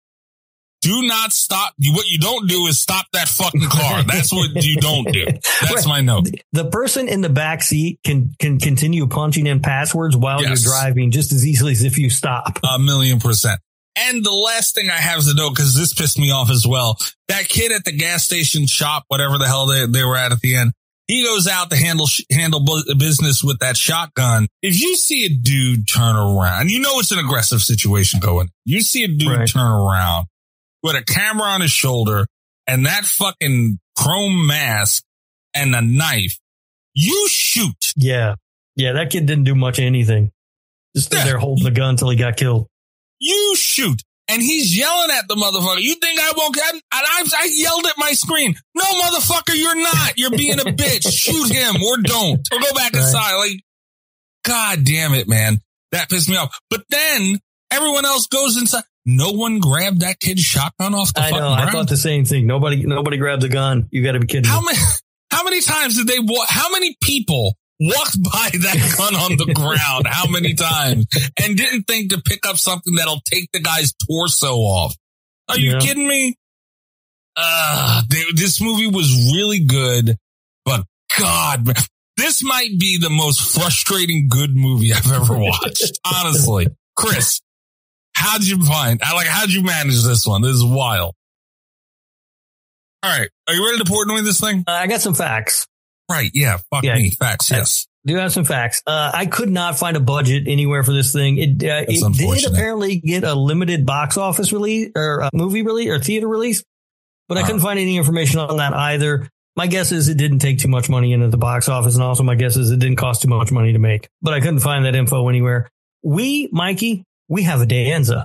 Do not stop. What you don't do is stop that fucking car. That's what you don't do. That's right. My note. The person in the back seat can can continue punching in passwords while yes. you're driving just as easily as if you stop. A million percent. And the last thing I have to note, because this pissed me off as well, that kid at the gas station shop, whatever the hell they, they were at at the end, he goes out to handle handle business with that shotgun. If you see a dude turn around, you know it's an aggressive situation going. You see a dude right. turn around with a camera on his shoulder and that fucking chrome mask and a knife, you shoot. Yeah. Yeah, that kid didn't do much of anything. Just stood yeah. there holding the gun until he got killed. You shoot. And he's yelling at the motherfucker. You think I won't get, and I, I yelled at my screen. No, motherfucker, you're not. You're being a bitch. Shoot him or don't. Or go back right. inside. Like, God damn it, man. That pissed me off. But then everyone else goes inside. No one grabbed that kid's shotgun off the I fucking know. ground. I thought the same thing. Nobody, nobody grabbed the gun. You got to be kidding how me. Many, how many times did they walk? How many people walked by that gun on the ground? How many times? And didn't think to pick up something that'll take the guy's torso off. Are you yeah. kidding me? Uh, they, this movie was really good, but God, man, this might be the most frustrating good movie I've ever watched. Honestly. Chris, how'd you find, like, how'd you manage this one? This is wild. All right. Are you ready to Portnoy this thing? Uh, I got some facts. Right. Yeah. Fuck yeah, me. Facts. Yes. I do have some facts. Uh, I could not find a budget anywhere for this thing. It, uh, it did apparently get a limited box office release or a movie release or theater release, but I uh, couldn't find any information on that either. My guess is it didn't take too much money into the box office. And also my guess is it didn't cost too much money to make, but I couldn't find that info anywhere. We, Mikey, we have a Danza.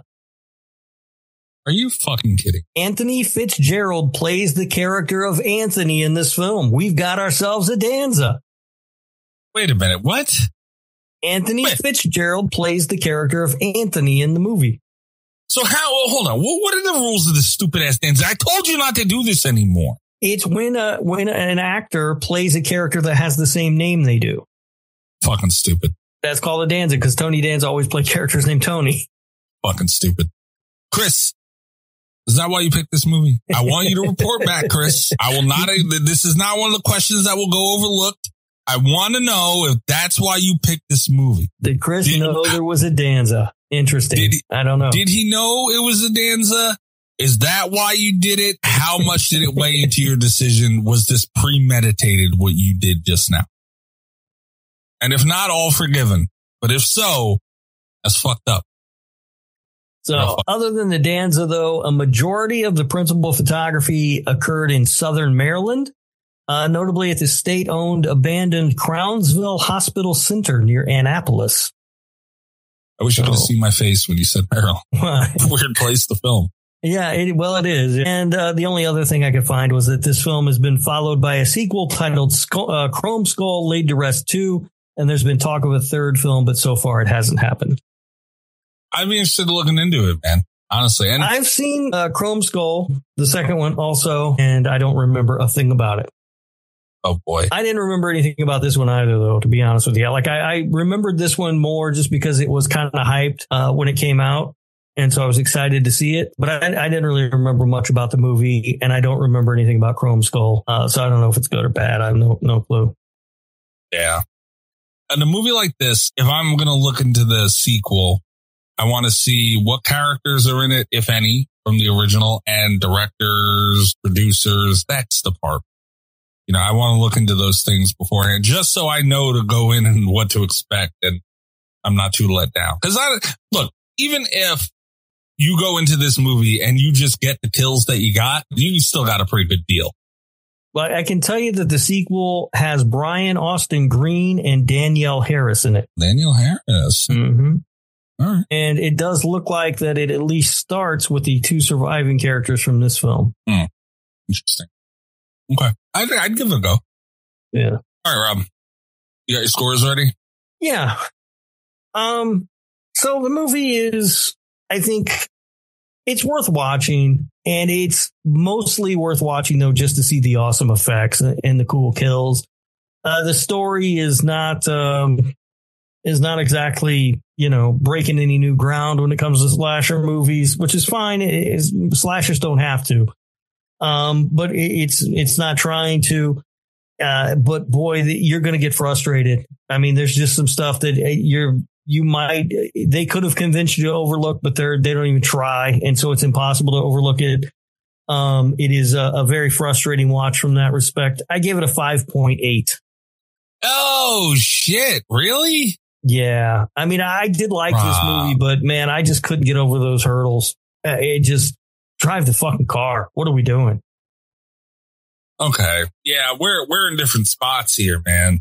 Are you fucking kidding? Anthony Fitzgerald plays the character of Anthony in this film. We've got ourselves a Danza. Wait a minute. What? Anthony Wait. Fitzgerald plays the character of Anthony in the movie. So how, well, hold on. What, what are the rules of this stupid ass Danza? I told you not to do this anymore. It's when a, when an actor plays a character that has the same name they do. Fucking stupid. That's called a Danza because Tony Danza always played characters named Tony. Fucking stupid. Chris, is that why you picked this movie? I want you to report back, Chris. I will not, this is not one of the questions that will go overlooked. I want to know if that's why you picked this movie. Did Chris did, know there was a Danza? Interesting. Did he, I don't know. Did he know it was a Danza? Is that why you did it? How much did it weigh into your decision? Was this premeditated what you did just now? And if not, all forgiven. But if so, that's fucked up. So other than the Danza, though, a majority of the principal photography occurred in southern Maryland, uh, notably at the state-owned abandoned Crownsville Hospital Center near Annapolis. I wish so, you could have seen my face when you said Maryland. Weird place to film. Yeah, it, well, it is. And uh, the only other thing I could find was that this film has been followed by a sequel titled Skull, uh, Chrome Skull Laid to Rest two. And there's been talk of a third film, but so far it hasn't happened. I'd be interested in looking into it, man. Honestly. And I've seen uh, Chrome Skull, the second one also, and I don't remember a thing about it. Oh, boy. I didn't remember anything about this one either, though, to be honest with you. Like, I, I remembered this one more just because it was kind of hyped uh, when it came out. And so I was excited to see it, but I, I didn't really remember much about the movie, and I don't remember anything about Chrome Skull. Uh, so I don't know if it's good or bad. I have no, no clue. Yeah. In a movie like this, if I'm going to look into the sequel, I want to see what characters are in it, if any, from the original, and directors, producers. That's the part. You know, I want to look into those things beforehand, just so I know to go in and what to expect, and I'm not too let down. Because I look, even if you go into this movie and you just get the kills that you got, you still got a pretty good deal. But I can tell you that the sequel has Brian Austin Green and Danielle Harris in it. Danielle Harris. Mm-hmm. All right. And it does look like that it at least starts with the two surviving characters from this film. Hmm. Interesting. Okay. I'd, I'd give it a go. Yeah. All right, Rob. You got your scores ready? Yeah. Um. So the movie is, I think, it's worth watching, and it's mostly worth watching, though, just to see the awesome effects and the cool kills. Uh, the story is not um, is not exactly, you know, breaking any new ground when it comes to slasher movies, which is fine. It is, slashers don't have to, um, but it, it's it's not trying to. Uh, but boy, you're going to get frustrated. I mean, there's just some stuff that you're. You might, they could have convinced you to overlook, but they're, they don't even try. And so it's impossible to overlook it. Um, it is a, a very frustrating watch from that respect. I gave it a five point eight. Oh, shit. Really? Yeah. I mean, I did like uh, this movie, but man, I just couldn't get over those hurdles. Uh, it just drive the fucking car. What are we doing? Okay. Yeah. We're, we're in different spots here, man.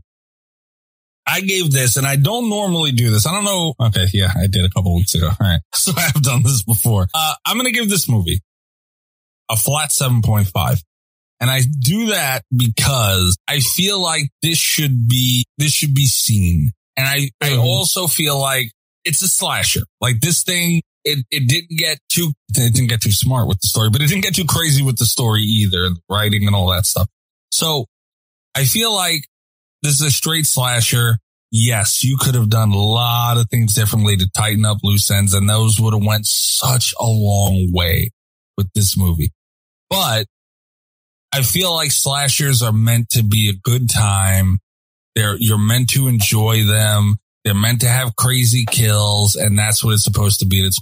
I gave this, and I don't normally do this. I don't know. Okay, yeah, I did a couple weeks ago. All right. So I have done this before. Uh, I'm going to give this movie a flat seven point five. And I do that because I feel like this should be, this should be seen. And I, mm-hmm. I also feel like it's a slasher. Like this thing, it, it didn't get too, it didn't get too smart with the story, but it didn't get too crazy with the story either, and the writing and all that stuff. So I feel like this is a straight slasher. Yes, you could have done a lot of things differently to tighten up loose ends, and those would have went such a long way with this movie. But I feel like slashers are meant to be a good time. They're, you're meant to enjoy them. They're meant to have crazy kills, and that's what it's supposed to be at its core.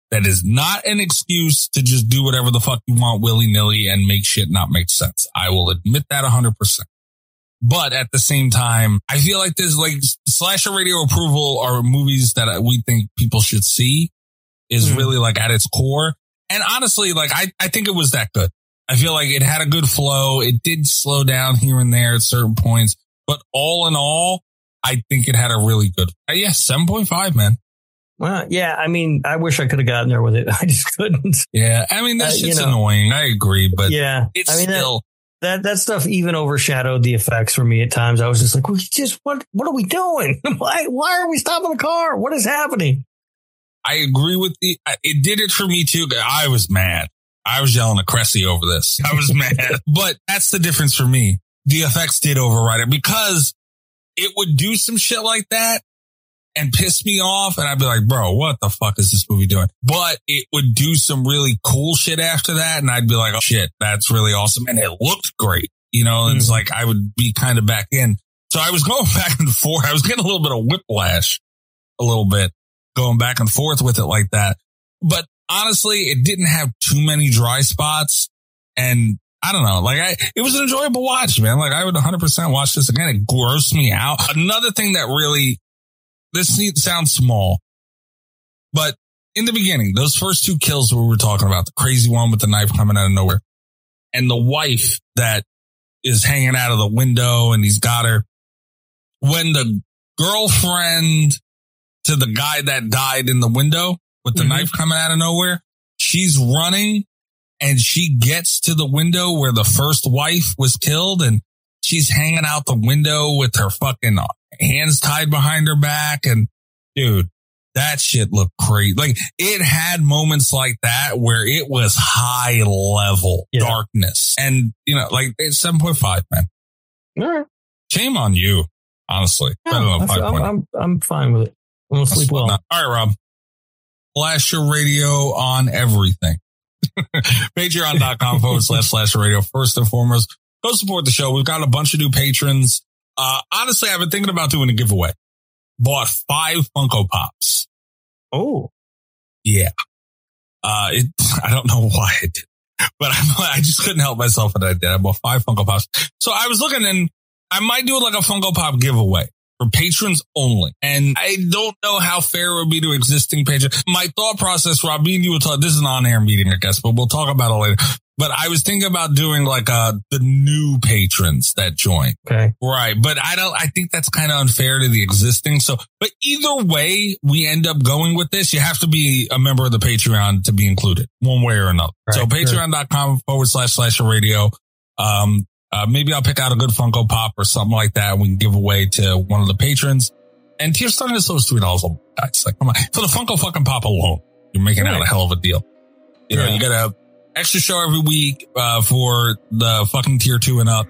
That is not an excuse to just do whatever the fuck you want willy-nilly and make shit not make sense. I will admit that one hundred percent. But at the same time, I feel like there's like slasher radio approval are movies that we think people should see is mm. really like at its core. And honestly, like I, I think it was that good. I feel like it had a good flow. It did slow down here and there at certain points, but all in all, I think it had a really good, uh, yeah, seven point five, man. Well, yeah, I mean, I wish I could have gotten there with it. I just couldn't. Yeah, I mean, that uh, shit's you know, annoying. I agree, but yeah, it's I mean, still. That, that that stuff even overshadowed the effects for me at times. I was just like, we just, what, what are we doing? Why, why are we stopping the car? What is happening? I agree with the, it did it for me too. I was mad. I was yelling at Cressy over this. I was mad, but that's the difference for me. The effects did override it because it would do some shit like that and piss me off. And I'd be like, bro, what the fuck is this movie doing? But it would do some really cool shit after that. And I'd be like, oh shit, that's really awesome. And it looked great. You know, and mm-hmm. it's like, I would be kind of back in. So I was going back and forth. I was getting a little bit of whiplash a little bit going back and forth with it like that. But honestly, it didn't have too many dry spots. And I don't know, like I, it was an enjoyable watch, man. Like I would one hundred percent watch this again. It grossed me out. Another thing that really, this sounds small, but in the beginning, those first two kills we were talking about, the crazy one with the knife coming out of nowhere and the wife that is hanging out of the window and he's got her. When the girlfriend to the guy that died in the window with the mm-hmm. knife coming out of nowhere, she's running and she gets to the window where the first wife was killed and she's hanging out the window with her fucking hands tied behind her back. And dude, that shit looked crazy. Like it had moments like that where it was high level yeah. darkness. And you know, like it's seven point five, man. All right. Shame on you, honestly. Yeah, I don't know, I'm, I'm, I'm fine with it. I'm going to sleep well. All right, Rob. Slasher Radio on everything. Patreon.com forward slash Slasher Radio. First and foremost, go support the show. We've got a bunch of new patrons. Uh, honestly, I've been thinking about doing a giveaway. Bought five Funko Pops. Oh. Yeah. Uh, it, I don't know why I did, but I, I just couldn't help myself and I did. I bought five Funko Pops. So I was looking and I might do like a Funko Pop giveaway for patrons only. And I don't know how fair it would be to existing patrons. My thought process, Rob, me and you will talk, this is an on-air meeting, I guess, but we'll talk about it later. But I was thinking about doing like uh the new patrons that join. Okay. Right. But I don't, I think that's kind of unfair to the existing. So, but either way we end up going with this, you have to be a member of the Patreon to be included one way or another. Right, so patreon.com sure. forward slash Slasher Radio. Um, uh, maybe I'll pick out a good Funko Pop or something like that. And we can give away to one of the patrons. And tier starting is those three dollars a month, guys. Like, come on. For the Funko fucking Pop alone, you're making right. out a hell of a deal. You know, yeah. you gotta, extra show every week uh, for the fucking tier two and up.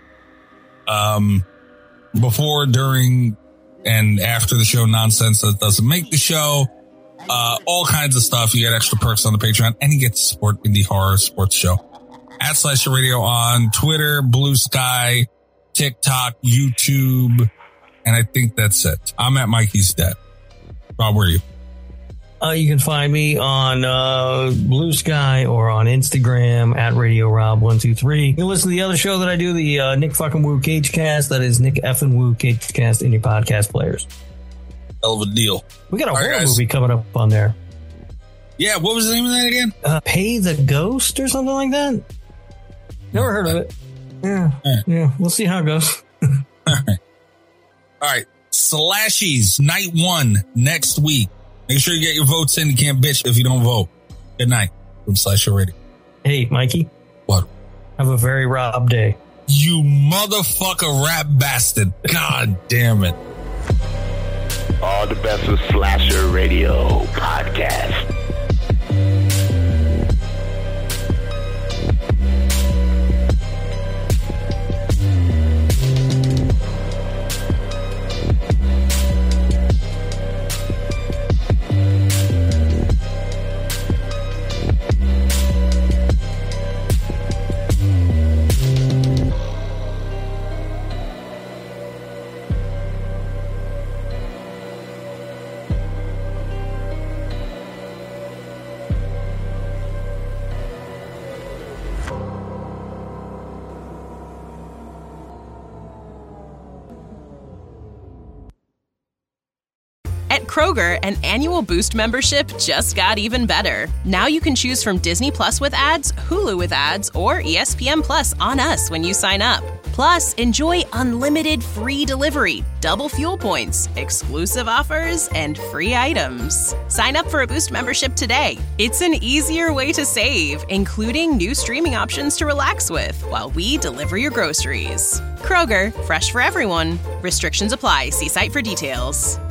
Um, before, during, and after the show nonsense that doesn't make the show. Uh, all kinds of stuff. You get extra perks on the Patreon, and you get to support Indie Horror Sports Show. At Slasher Radio on Twitter, Blue Sky, TikTok, YouTube, and I think that's it. I'm at Mikey's Dead. Rob, where are you? Uh, you can find me on uh, Blue Sky or on Instagram at Radio Rob one two three. You can listen to the other show that I do, the uh, Nick fucking Woo Cage Cast. That is Nick effing Woo Cage Cast in your podcast players. Hell of a deal. We got a All horror right, movie coming up on there. Yeah, what was the name of that again? Uh, Pay the Ghost or something like that. Never heard of it. Yeah, right. yeah. We'll see how it goes. All right. All right. Slashies night one next week. Make sure you get your votes in. You can't bitch if you don't vote. Good night from Slasher Radio. Hey, Mikey. What? Have a very Rob day. You motherfucker rap bastard. God damn it. All the best with Slasher Radio Podcast. At Kroger, an annual Boost membership just got even better. Now you can choose from Disney Plus with ads, Hulu with ads, or E S P N Plus on us when you sign up. Plus, enjoy unlimited free delivery, double fuel points, exclusive offers, and free items. Sign up for a Boost membership today. It's an easier way to save, including new streaming options to relax with while we deliver your groceries. Kroger, fresh for everyone. Restrictions apply. See site for details.